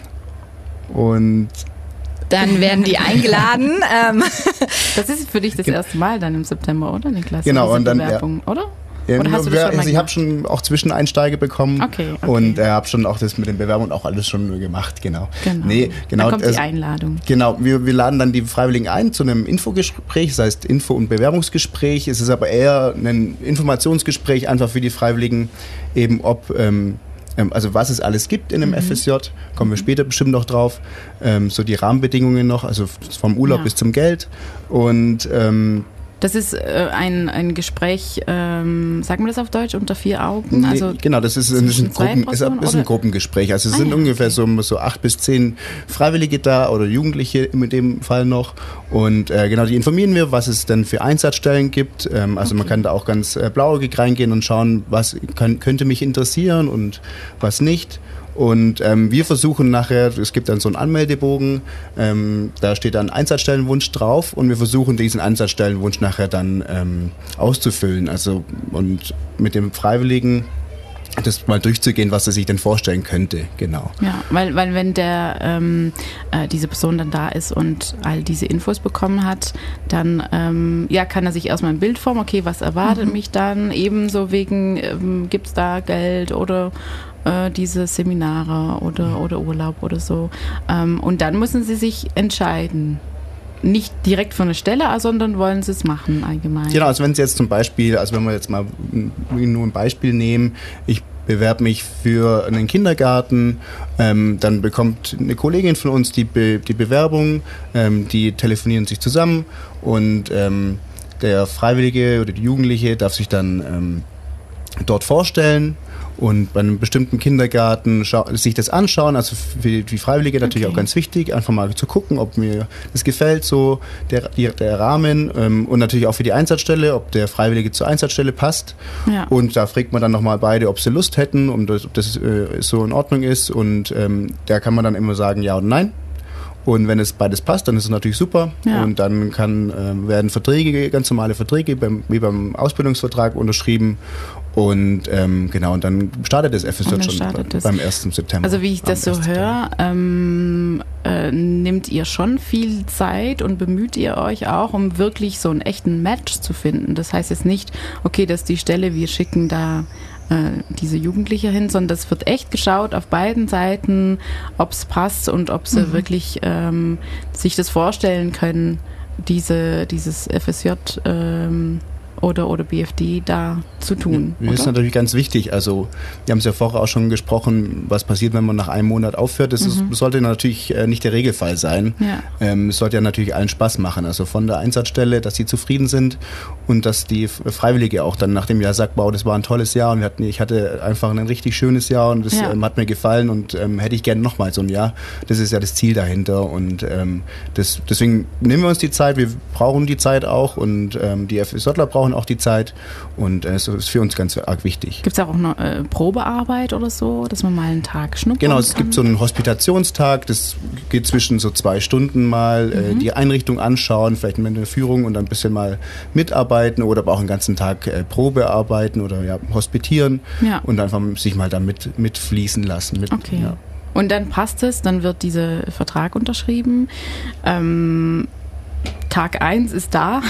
und dann werden die eingeladen. ähm. Das ist für dich das erste Mal dann im September, oder Niklas? Genau, diese und dann, Bewerbung, ja. oder? Ja, Oder hast du das schon mal also ich habe schon auch Zwischeneinsteige bekommen okay, okay. und äh, habe schon auch das mit den Bewerbungen auch alles schon gemacht, genau. Genau. Nee, genau. Dann kommt also, die Einladung. Genau, wir, wir laden dann die Freiwilligen ein zu einem Infogespräch, das heißt Info- und Bewerbungsgespräch. Es ist aber eher ein Informationsgespräch einfach für die Freiwilligen, eben ob, ähm, also was es alles gibt in einem mhm. F S J, kommen wir später bestimmt noch drauf, ähm, so die Rahmenbedingungen noch, also vom Urlaub ja. bis zum Geld und ähm, das ist äh, ein, ein Gespräch, ähm, sagen wir das auf Deutsch, unter vier Augen? Also nee, genau, das ist, das ist, ein, Gruppen, ist, ein, ist ein Gruppengespräch. Also es ah, sind ja, ungefähr okay. so, so acht bis zehn Freiwillige da oder Jugendliche in dem Fall noch. Und äh, genau, die informieren wir, was es denn für Einsatzstellen gibt. Ähm, also okay. man kann da auch ganz äh, blauäugig reingehen und schauen, was kann, könnte mich interessieren und was nicht. Und ähm, wir versuchen nachher, es gibt dann so einen Anmeldebogen, ähm, da steht dann Einsatzstellenwunsch drauf und wir versuchen diesen Einsatzstellenwunsch nachher dann ähm, auszufüllen. Also und mit dem Freiwilligen das mal durchzugehen, was er sich denn vorstellen könnte, genau. Ja, weil, weil wenn der ähm, äh, diese Person dann da ist und all diese Infos bekommen hat, dann ähm, ja, kann er sich erstmal ein Bild formen, okay, was erwartet mhm. mich dann, ebenso wegen, ähm, gibt es da Geld oder äh, diese Seminare oder, oder Urlaub oder so. Ähm, und dann müssen sie sich entscheiden. Nicht direkt für eine Stelle, sondern wollen sie es machen allgemein. Genau, also wenn Sie jetzt zum Beispiel, also wenn wir jetzt mal nur ein Beispiel nehmen, ich bewerbe mich für einen Kindergarten, ähm, dann bekommt eine Kollegin von uns die, Be- die Bewerbung, ähm, die telefonieren sich zusammen und ähm, der Freiwillige oder die Jugendliche darf sich dann ähm, dort vorstellen und bei einem bestimmten Kindergarten schau- sich das anschauen, also für die Freiwillige natürlich okay. auch ganz wichtig, einfach mal zu gucken, ob mir das gefällt, so der, die, der Rahmen ähm, und natürlich auch für die Einsatzstelle, ob der Freiwillige zur Einsatzstelle passt ja. und da fragt man dann nochmal beide, ob sie Lust hätten und das, ob das äh, so in Ordnung ist und ähm, da kann man dann immer sagen ja oder nein. Und wenn es beides passt, dann ist es natürlich super. Ja. Und dann kann, äh, werden Verträge, ganz normale Verträge, beim, wie beim Ausbildungsvertrag unterschrieben. Und ähm, genau, und dann startet das F S J schon bei, beim ersten September. Also wie ich das so höre, ähm, äh, nehmt ihr schon viel Zeit und bemüht ihr euch auch, um wirklich so einen echten Match zu finden. Das heißt jetzt nicht, okay, das ist die Stelle, wir schicken da diese Jugendliche hin, sondern das wird echt geschaut auf beiden Seiten, ob es passt und ob sie mhm. wirklich ähm, sich das vorstellen können, diese, dieses F S J ähm, oder, oder B F D da zu tun. Das ist natürlich ganz wichtig. Also wir haben es ja vorher auch schon gesprochen, was passiert, wenn man nach einem Monat aufhört. Das, ist, Mhm. das sollte natürlich nicht der Regelfall sein. Ja. Ähm, es sollte ja natürlich allen Spaß machen. Also von der Einsatzstelle, dass sie zufrieden sind und dass die Freiwillige auch dann nach dem Jahr sagt, wow, das war ein tolles Jahr und wir hatten, ich hatte einfach ein richtig schönes Jahr und das Ja. ähm, hat mir gefallen und ähm, hätte ich gerne nochmal so ein Jahr. Das ist ja das Ziel dahinter und ähm, das, deswegen nehmen wir uns die Zeit, wir brauchen die Zeit auch und ähm, die FSJler brauchen brauchen auch die Zeit und das ist für uns ganz arg wichtig. Gibt es auch noch äh, Probearbeit oder so, dass man mal einen Tag schnuppern Genau, es kann? gibt so einen Hospitationstag, das geht zwischen so zwei Stunden mal, mhm. äh, die Einrichtung anschauen, vielleicht mit einer Führung und dann ein bisschen mal mitarbeiten oder aber auch einen ganzen Tag äh, Probearbeiten oder ja, hospitieren ja. und einfach sich mal da mit, mitfließen lassen. Mit, okay. Ja. Und dann passt es, dann wird dieser Vertrag unterschrieben. Ähm, Tag eins ist da.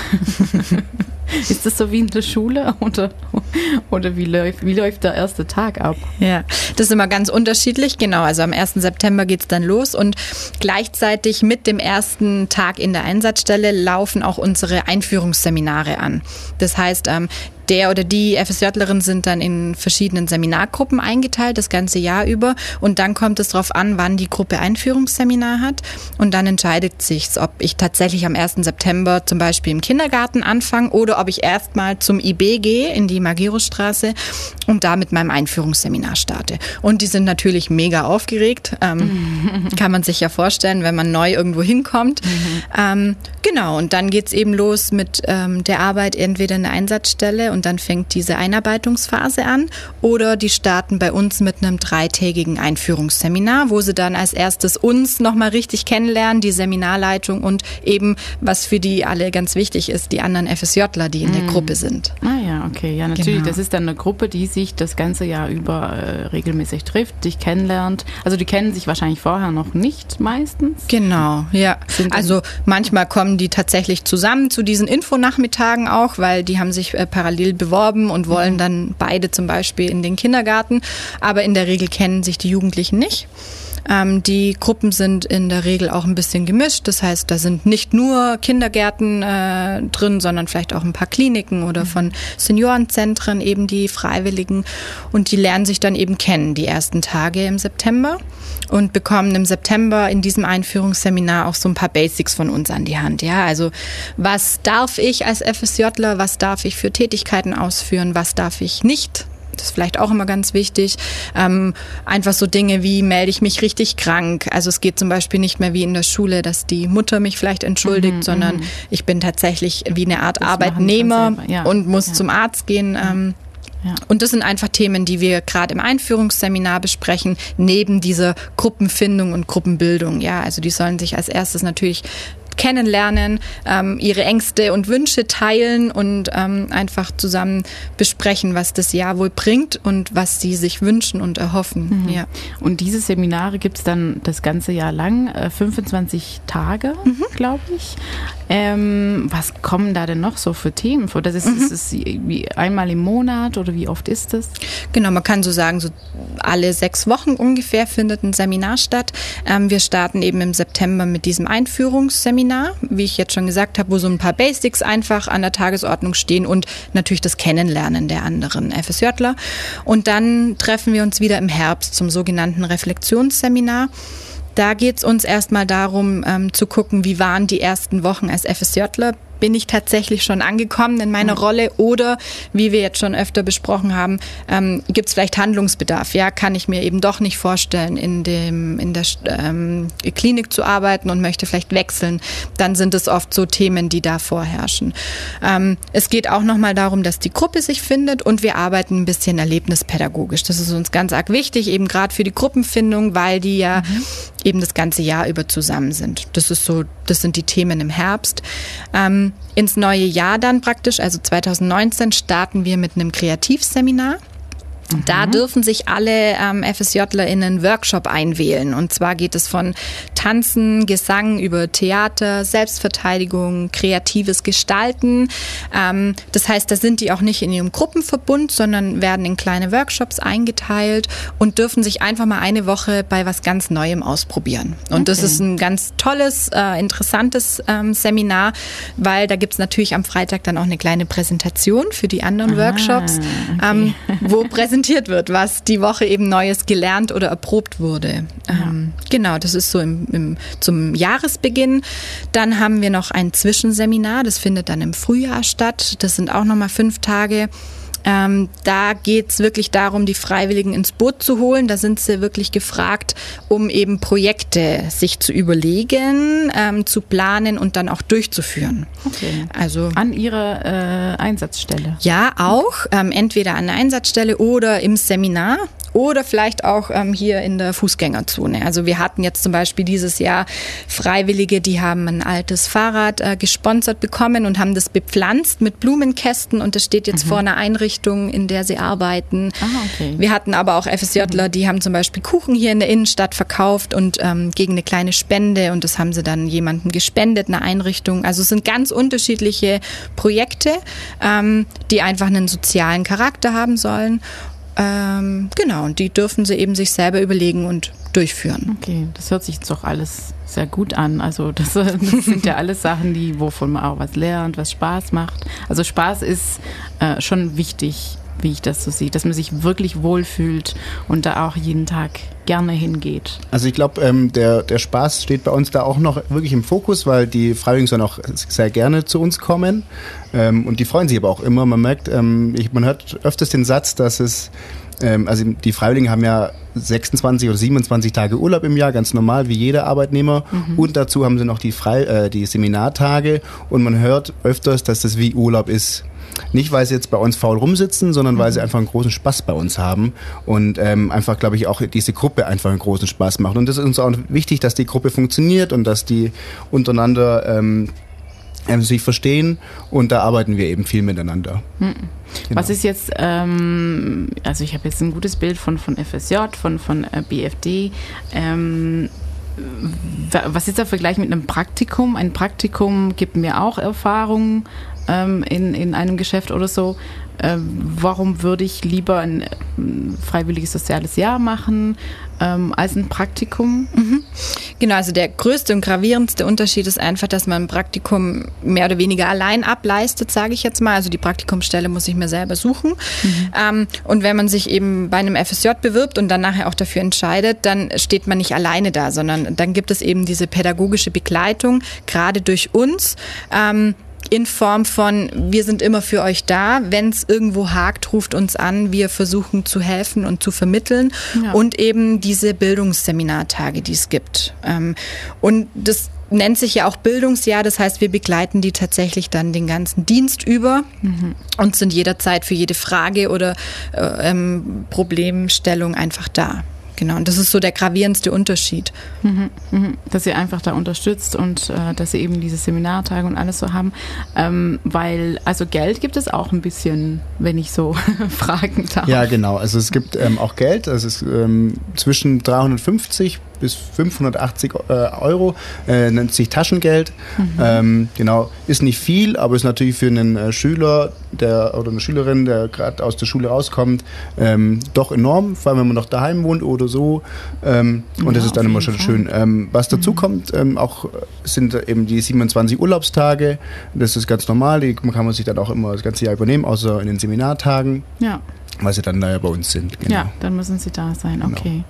Ist das so wie in der Schule oder, oder wie, läuft, wie läuft der erste Tag ab? Ja, das ist immer ganz unterschiedlich. Genau, also am ersten September geht es dann los und gleichzeitig mit dem ersten Tag in der Einsatzstelle laufen auch unsere Einführungsseminare an. Das heißt, ähm, der oder die FSJlerin sind dann in verschiedenen Seminargruppen eingeteilt, das ganze Jahr über. Und dann kommt es darauf an, wann die Gruppe Einführungsseminar hat. Und dann entscheidet sich, ob ich tatsächlich am ersten September zum Beispiel im Kindergarten anfange oder ob ich erstmal zum I B gehe, in die Magirusstraße und da mit meinem Einführungsseminar starte. Und die sind natürlich mega aufgeregt. Ähm, kann man sich ja vorstellen, wenn man neu irgendwo hinkommt. Mhm. Ähm, genau, und dann geht's eben los mit ähm, der Arbeit entweder in der Einsatzstelle und dann fängt diese Einarbeitungsphase an oder die starten bei uns mit einem dreitägigen Einführungsseminar, wo sie dann als erstes uns nochmal richtig kennenlernen, die Seminarleitung und eben, was für die alle ganz wichtig ist, die anderen FSJler, die in der Gruppe sind. Ah ja, okay. Ja, natürlich. Genau. Das ist dann eine Gruppe, die sich das ganze Jahr über äh, regelmäßig trifft, dich kennenlernt. Also die kennen sich wahrscheinlich vorher noch nicht meistens. Genau, ja. Also manchmal kommen die tatsächlich zusammen zu diesen Infonachmittagen auch, weil die haben sich äh, parallel beworben und wollen dann beide zum Beispiel in den Kindergarten. Aber in der Regel kennen sich die Jugendlichen nicht. Ähm, die Gruppen sind in der Regel auch ein bisschen gemischt. Das heißt, da sind nicht nur Kindergärten äh, drin, sondern vielleicht auch ein paar Kliniken oder von Seniorenzentren eben die Freiwilligen. Und die lernen sich dann eben kennen, die ersten Tage im September. Und bekommen im September in diesem Einführungsseminar auch so ein paar Basics von uns an die Hand. Ja, also was darf ich als FSJler, was darf ich für Tätigkeiten ausführen, was darf ich nicht? Das ist vielleicht auch immer ganz wichtig. Ähm, einfach so Dinge wie, melde ich mich richtig krank? Also es geht zum Beispiel nicht mehr wie in der Schule, dass die Mutter mich vielleicht entschuldigt, mhm, sondern m- ich bin tatsächlich wie eine Art das Arbeitnehmer ja. und muss ja. zum Arzt gehen. Ähm, Ja. Und das sind einfach Themen, die wir gerade im Einführungsseminar besprechen, neben dieser Gruppenfindung und Gruppenbildung. Ja, also die sollen sich als erstes natürlich kennenlernen, ähm, ihre Ängste und Wünsche teilen und ähm, einfach zusammen besprechen, was das Jahr wohl bringt und was sie sich wünschen und erhoffen. Mhm. Ja. Und diese Seminare gibt es dann das ganze Jahr lang, äh, fünfundzwanzig Tage, mhm. glaube ich. Ähm, was kommen da denn noch so für Themen vor? Das ist, mhm. ist es wie einmal im Monat oder wie oft ist das? Genau, man kann so sagen, so alle sechs Wochen ungefähr findet ein Seminar statt. Ähm, wir starten eben im September mit diesem Einführungsseminar, wie ich jetzt schon gesagt habe, wo so ein paar Basics einfach an der Tagesordnung stehen und natürlich das Kennenlernen der anderen FSJler. Und dann treffen wir uns wieder im Herbst zum sogenannten Reflexionsseminar. Da geht es uns erstmal darum, ähm, zu gucken, wie waren die ersten Wochen als FSJler. Bin ich tatsächlich schon angekommen in meiner Rolle oder, wie wir jetzt schon öfter besprochen haben, ähm, gibt es vielleicht Handlungsbedarf? Ja, kann ich mir eben doch nicht vorstellen, in dem in der ähm, Klinik zu arbeiten und möchte vielleicht wechseln. Dann sind es oft so Themen, die da vorherrschen. Ähm, es geht auch nochmal darum, dass die Gruppe sich findet und wir arbeiten ein bisschen erlebnispädagogisch. Das ist uns ganz arg wichtig, eben gerade für die Gruppenfindung, weil die ja mhm. eben das ganze Jahr über zusammen sind. Das ist so, das sind die Themen im Herbst. Ähm, ins neue Jahr dann praktisch, also zwanzig neunzehn, starten wir mit einem Kreativseminar. Da dürfen sich alle ähm, FSJler in einen Workshop einwählen. Und zwar geht es von Tanzen, Gesang über Theater, Selbstverteidigung, kreatives Gestalten. Ähm, das heißt, da sind die auch nicht in ihrem Gruppenverbund, sondern werden in kleine Workshops eingeteilt und dürfen sich einfach mal eine Woche bei was ganz Neuem ausprobieren. Und okay. das ist ein ganz tolles, äh, interessantes ähm, Seminar, weil da gibt es natürlich am Freitag dann auch eine kleine Präsentation für die anderen Aha, Workshops, okay. ähm, wo präsentiert wird, was die Woche eben Neues gelernt oder erprobt wurde. Ja. Ähm, genau, das ist so im, im, zum Jahresbeginn. Dann haben wir noch ein Zwischenseminar, das findet dann im Frühjahr statt. Das sind auch nochmal fünf Tage. Ähm, da geht es wirklich darum, die Freiwilligen ins Boot zu holen. Da sind sie wirklich gefragt, um eben Projekte sich zu überlegen, ähm, zu planen und dann auch durchzuführen. Okay. Also an ihrer äh, Einsatzstelle? Ja, auch. Ähm, entweder an der Einsatzstelle oder im Seminar. Oder vielleicht auch ähm, hier in der Fußgängerzone. Also wir hatten jetzt zum Beispiel dieses Jahr Freiwillige, die haben ein altes Fahrrad äh, gesponsert bekommen und haben das bepflanzt mit Blumenkästen und das steht jetzt mhm. vor einer Einrichtung, in der sie arbeiten. Ah, okay. Wir hatten aber auch FSJler, die haben zum Beispiel Kuchen hier in der Innenstadt verkauft und ähm, gegen eine kleine Spende und das haben sie dann jemandem gespendet, einer Einrichtung. Also es sind ganz unterschiedliche Projekte, ähm, die einfach einen sozialen Charakter haben sollen. Ähm, genau, und die dürfen sie eben sich selber überlegen und durchführen. Okay, das hört sich doch alles sehr gut an. Also das, das sind ja alles Sachen, die, wovon man auch was lernt, was Spaß macht. Also Spaß ist äh, schon wichtig, wie ich das so sehe, dass man sich wirklich wohlfühlt und da auch jeden Tag gerne hingeht. Also ich glaube, ähm, der, der Spaß steht bei uns da auch noch wirklich im Fokus, weil die Freiwilligen sollen auch sehr gerne zu uns kommen ähm, und die freuen sich aber auch immer. Man merkt, ähm, ich, man hört öfters den Satz, dass es ähm, also die Freiwilligen haben ja sechsundzwanzig oder siebenundzwanzig Tage Urlaub im Jahr, ganz normal wie jeder Arbeitnehmer mhm. und dazu haben sie noch die, Frei, äh, die Seminartage und man hört öfters, dass das wie Urlaub ist. Nicht, weil sie jetzt bei uns faul rumsitzen, sondern mhm. weil sie einfach einen großen Spaß bei uns haben und ähm, einfach, glaube ich, auch diese Gruppe einfach einen großen Spaß macht. Und das ist uns auch wichtig, dass die Gruppe funktioniert und dass die untereinander ähm, ähm, sich verstehen und da arbeiten wir eben viel miteinander. Mhm. Genau. Was ist jetzt, ähm, also ich habe jetzt ein gutes Bild von, von F S J, von, von äh, B F D, ähm, was ist der Vergleich mit einem Praktikum? Ein Praktikum gibt mir auch Erfahrung ähm, in, in einem Geschäft oder so. Ähm, warum würde ich lieber ein, ein freiwilliges soziales Jahr machen ähm, als ein Praktikum? Mhm. Genau, also der größte und gravierendste Unterschied ist einfach, dass man ein Praktikum mehr oder weniger allein ableistet, sage ich jetzt mal. Also die Praktikumsstelle muss ich mir selber suchen. Mhm. Ähm, und wenn man sich eben bei einem F S J bewirbt und dann nachher auch dafür entscheidet, dann steht man nicht alleine da, sondern dann gibt es eben diese pädagogische Begleitung, gerade durch uns, ähm, in Form von, wir sind immer für euch da, wenn es irgendwo hakt, ruft uns an, wir versuchen zu helfen und zu vermitteln ja. und eben diese Bildungsseminartage, die es gibt. Und das nennt sich ja auch Bildungsjahr, das heißt, wir begleiten die tatsächlich dann den ganzen Dienst über mhm. und sind jederzeit für jede Frage oder äh, ähm, Problemstellung einfach da. Genau, und das ist so der gravierendste Unterschied. Mhm, mhm. Dass ihr einfach da unterstützt und äh, dass ihr eben diese Seminartage und alles so haben. Ähm, weil, also Geld gibt es auch ein bisschen, wenn ich so fragen darf. Ja, genau. Also es gibt ähm, auch Geld. Also es ist ähm, zwischen dreihundertfünfzig bis fünfhundertachtzig äh, Euro, äh, nennt sich Taschengeld. Mhm. Ähm, genau, ist nicht viel, aber ist natürlich für einen äh, Schüler der, oder eine Schülerin, der gerade aus der Schule rauskommt, ähm, doch enorm, vor allem wenn man noch daheim wohnt oder so. Ähm, und ja, das ist dann immer schon Fall. schön. Ähm, was dazu mhm. kommt, ähm, auch sind eben die siebenundzwanzig Urlaubstage. Das ist ganz normal, die kann man sich dann auch immer das ganze Jahr übernehmen, außer in den Seminartagen. Ja. Weil sie dann naja bei uns sind. Genau. Ja, dann müssen sie da sein, okay. Genau.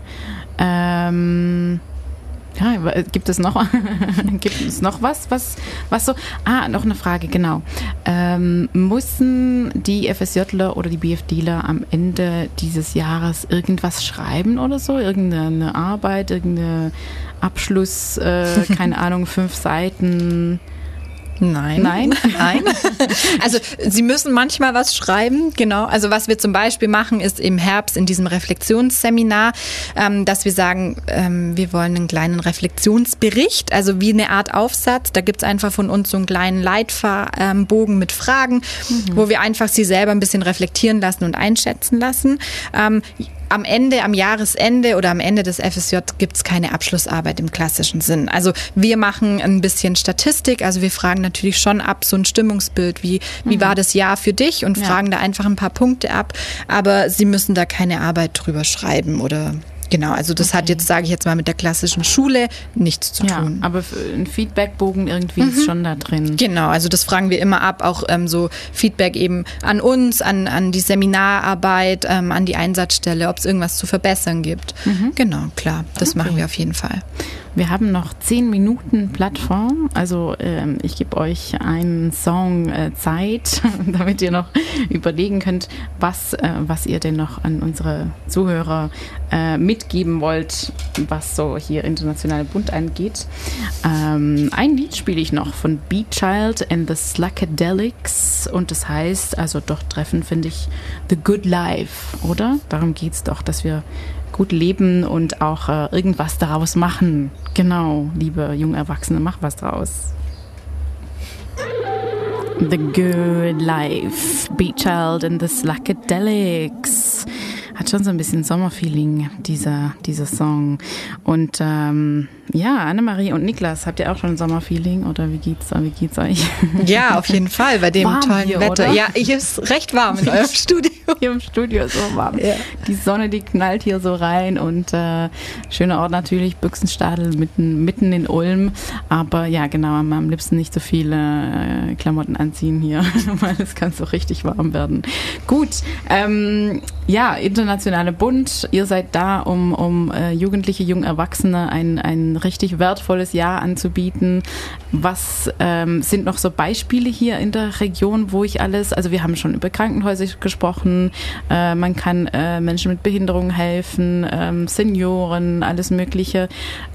Ähm, ja, gibt es noch gibt es noch was, was, was so? Ah, noch eine Frage, genau. Ähm, müssen die FSJler oder die BFDler am Ende dieses Jahres irgendwas schreiben oder so? Irgendeine Arbeit, irgendeine Abschluss, äh, keine Ahnung, fünf Seiten? Nein. Nein? Nein. Also sie müssen manchmal was schreiben, genau. Also was wir zum Beispiel machen, ist im Herbst in diesem Reflexionsseminar, ähm, dass wir sagen, ähm, wir wollen einen kleinen Reflexionsbericht, also wie eine Art Aufsatz. Da gibt es einfach von uns so einen kleinen Leitbogen mit Fragen, mhm. wo wir einfach sie selber ein bisschen reflektieren lassen und einschätzen lassen. Ähm, Am Ende, am Jahresende oder am Ende des F S J gibt es keine Abschlussarbeit im klassischen Sinn. Also wir machen ein bisschen Statistik, also wir fragen natürlich schon ab, so ein Stimmungsbild, wie, wie mhm. war das Jahr für dich und ja. fragen da einfach ein paar Punkte ab, aber sie müssen da keine Arbeit drüber schreiben oder... Genau, also das okay. hat jetzt, sage ich jetzt mal, mit der klassischen Schule nichts zu ja, tun. Aber ein Feedbackbogen irgendwie mhm. ist schon da drin. Genau, also das fragen wir immer ab, auch ähm, so Feedback eben an uns, an, an die Seminararbeit, ähm, an die Einsatzstelle, ob es irgendwas zu verbessern gibt. Mhm. Genau, klar, das okay. machen wir auf jeden Fall. Wir haben noch zehn Minuten Plattform, also ähm, ich gebe euch einen Song äh, Zeit, damit ihr noch überlegen könnt, was, äh, was ihr denn noch an unsere Zuhörer äh, mitgeben wollt, was so hier Internationale Bund angeht. Ähm, ein Lied spiele ich noch von Beat Child and the Slackadelics und das heißt, also doch treffend finde ich, The Good Life, oder? Darum geht es doch, dass wir gut leben und auch äh, irgendwas daraus machen. Genau, liebe junge Erwachsene, mach was draus. The Good Life, Beat Child and the Slackadelics. Hat schon so ein bisschen Sommerfeeling, dieser, dieser Song. Und ähm, ja, Annemarie und Niklas, habt ihr auch schon ein Sommerfeeling oder wie geht's, wie geht's euch? Ja, auf jeden Fall, bei dem warm tollen hier, Wetter. oder? Ja, hier ist recht warm in eurem Studio. Hier im Studio ist so warm. Ja. Die Sonne, die knallt hier so rein und äh, schöner Ort natürlich, Büchsenstadel mitten, mitten in Ulm. Aber ja, genau, am, am liebsten nicht so viele äh, Klamotten anziehen hier, weil es kann so richtig warm werden. Gut, ähm, ja, Internationale Bund, ihr seid da, um, um äh, Jugendliche, junge Erwachsene ein, ein richtig wertvolles Jahr anzubieten. Was ähm, sind noch so Beispiele hier in der Region, wo ich alles, also wir haben schon über Krankenhäuser gesprochen, äh, man kann äh, Menschen mit Behinderung helfen, ähm, Senioren, alles Mögliche.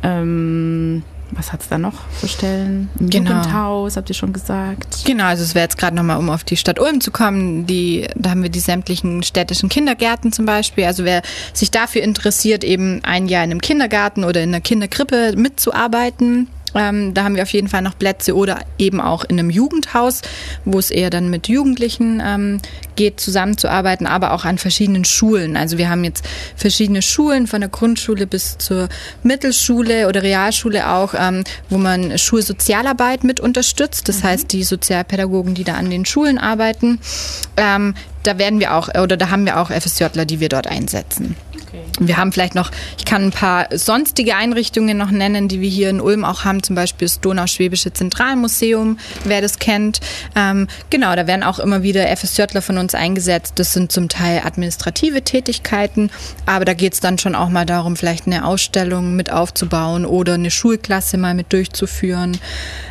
Ähm, Was hat es da noch für Stellen? Ein Genau. Jugendhaus, habt ihr schon gesagt? Genau, also es wäre jetzt gerade nochmal, um auf die Stadt Ulm zu kommen, die, da haben wir die sämtlichen städtischen Kindergärten zum Beispiel. Also wer sich dafür interessiert, eben ein Jahr in einem Kindergarten oder in einer Kinderkrippe mitzuarbeiten, Ähm, da haben wir auf jeden Fall noch Plätze oder eben auch in einem Jugendhaus, wo es eher dann mit Jugendlichen ähm, geht, zusammenzuarbeiten, aber auch an verschiedenen Schulen. Also wir haben jetzt verschiedene Schulen, von der Grundschule bis zur Mittelschule oder Realschule auch, ähm, wo man Schulsozialarbeit mit unterstützt. Das mhm. heißt, die Sozialpädagogen, die da an den Schulen arbeiten, ähm, da werden wir auch, oder da haben wir auch FSJler, die wir dort einsetzen. Okay. Wir haben vielleicht noch, ich kann ein paar sonstige Einrichtungen noch nennen, die wir hier in Ulm auch haben, zum Beispiel das Donauschwäbische Zentralmuseum, wer das kennt. Ähm, genau, da werden auch immer wieder FSJler von uns eingesetzt. Das sind zum Teil administrative Tätigkeiten, aber da geht es dann schon auch mal darum, vielleicht eine Ausstellung mit aufzubauen oder eine Schulklasse mal mit durchzuführen.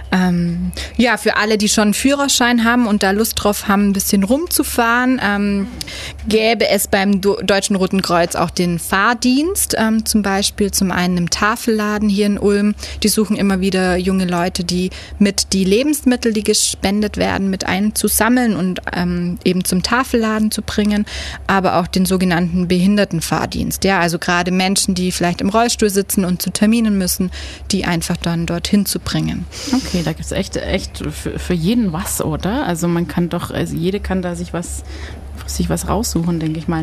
Ähm, ja, für alle, die schon einen Führerschein haben und da Lust drauf haben, ein bisschen rumzufahren, ähm, gäbe es beim Do- Deutschen Roten Kreuz auch den Fahrdienst, ähm, zum Beispiel zum einen im Tafelladen hier in Ulm. Die suchen immer wieder junge Leute, die mit die Lebensmittel, die gespendet werden, mit einzusammeln und ähm, eben zum Tafelladen zu bringen, aber auch den sogenannten Behindertenfahrdienst. Ja, also gerade Menschen, die vielleicht im Rollstuhl sitzen und zu Terminen müssen, die einfach dann dorthin zu bringen. Okay, da gibt es echt, echt für, für jeden was, oder? Also man kann doch, also jede kann da sich was, sich was raussuchen, denke ich mal.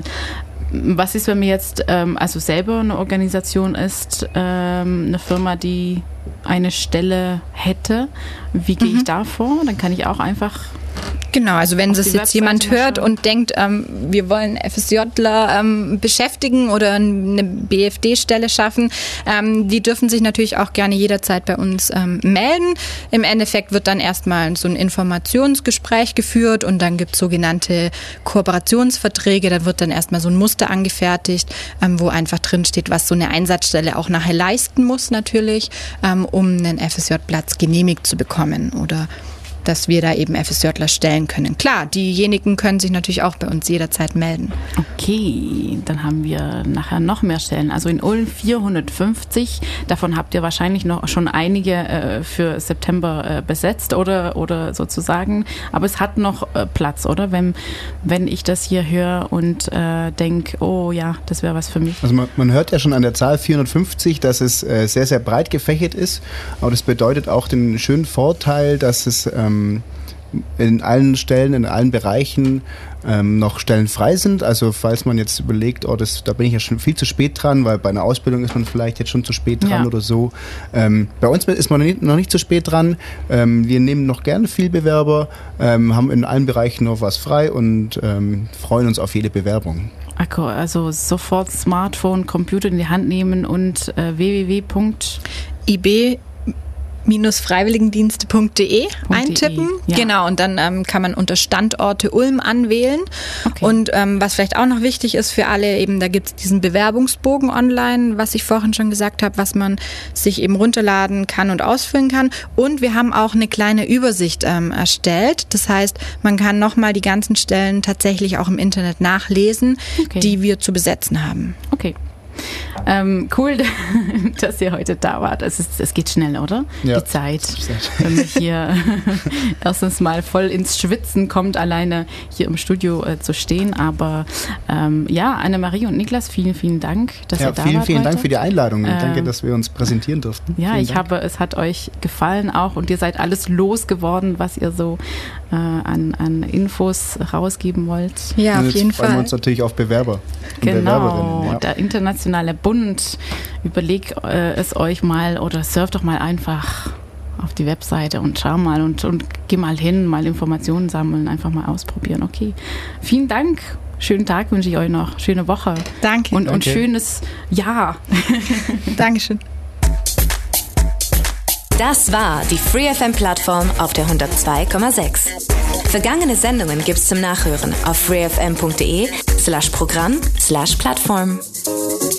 Was ist, wenn mir jetzt, ähm, also selber eine Organisation ist, ähm, eine Firma, die eine Stelle hätte, wie gehe mhm. ich da vor? Dann kann ich auch einfach... Genau, also wenn das jetzt Webseite jemand hört und denkt, ähm, wir wollen FSJler ähm, beschäftigen oder eine B F D-Stelle schaffen, ähm, die dürfen sich natürlich auch gerne jederzeit bei uns ähm, melden. Im Endeffekt wird dann erstmal so ein Informationsgespräch geführt und dann gibt es sogenannte Kooperationsverträge. Da wird dann erstmal so ein Muster angefertigt, ähm, wo einfach drin steht, was so eine Einsatzstelle auch nachher leisten muss natürlich, ähm, um einen F S J-Platz genehmigt zu bekommen oder dass wir da eben FSJler stellen können. Klar, diejenigen können sich natürlich auch bei uns jederzeit melden. Okay, dann haben wir nachher noch mehr Stellen. Also in Ulm vierhundertfünfzig, davon habt ihr wahrscheinlich noch schon einige äh, für September äh, besetzt oder, oder sozusagen, aber es hat noch äh, Platz, oder? Wenn, wenn ich das hier höre und äh, denke, oh ja, das wäre was für mich. Also man, man hört ja schon an der Zahl vierhundertfünfzig, dass es äh, sehr, sehr breit gefächert ist, aber das bedeutet auch den schönen Vorteil, dass es ähm, in allen Stellen, in allen Bereichen ähm, noch Stellen frei sind. Also falls man jetzt überlegt, oh, das, da bin ich ja schon viel zu spät dran, weil bei einer Ausbildung ist man vielleicht jetzt schon zu spät dran ja. oder so. Ähm, bei uns ist man noch nicht, noch nicht zu spät dran. Ähm, wir nehmen noch gerne viel Bewerber, ähm, haben in allen Bereichen noch was frei und ähm, freuen uns auf jede Bewerbung. Also sofort Smartphone, Computer in die Hand nehmen und äh, w w w punkt i b freiwilligendienste punkt de eintippen. Ja. Genau, und dann ähm, kann man unter Standorte Ulm anwählen. Okay. Und ähm, was vielleicht auch noch wichtig ist für alle, eben da gibt es diesen Bewerbungsbogen online, was ich vorhin schon gesagt habe, was man sich eben runterladen kann und ausfüllen kann. Und wir haben auch eine kleine Übersicht ähm, erstellt. Das heißt, man kann nochmal die ganzen Stellen tatsächlich auch im Internet nachlesen, Okay. die wir zu besetzen haben. Okay. Ähm, cool, dass ihr heute da wart. Es, ist, es geht schnell, oder? Ja. Die Zeit. Wenn man hier erstens mal voll ins Schwitzen kommt, alleine hier im Studio äh, zu stehen. Aber ähm, ja, Annemarie und Niklas, vielen, vielen Dank, dass Ja, ihr da vielen, wart vielen heute. Dank für die Einladung und Ähm, danke, dass wir uns präsentieren durften. Ja, Vielen ich Dank. habe, es hat euch gefallen auch und ihr seid alles losgeworden, was ihr so äh, an, an Infos rausgeben wollt. Ja, Und auf jetzt jeden freuen wir Fall. uns natürlich auf Bewerber und Genau, Bewerberinnen. Ja. der internationale Bund. Überlegt äh, es euch mal oder surft doch mal einfach auf die Webseite und schau mal und, und geh mal hin, mal Informationen sammeln, einfach mal ausprobieren. Okay, vielen Dank. Schönen Tag wünsche ich euch noch. Schöne Woche. Danke. Und, und Danke. schönes Jahr. Dankeschön. Das war die Free F M-Plattform auf der hundertzwei Komma sechs. Vergangene Sendungen gibt's zum Nachhören auf freefm punkt de slash Programm slash Plattform.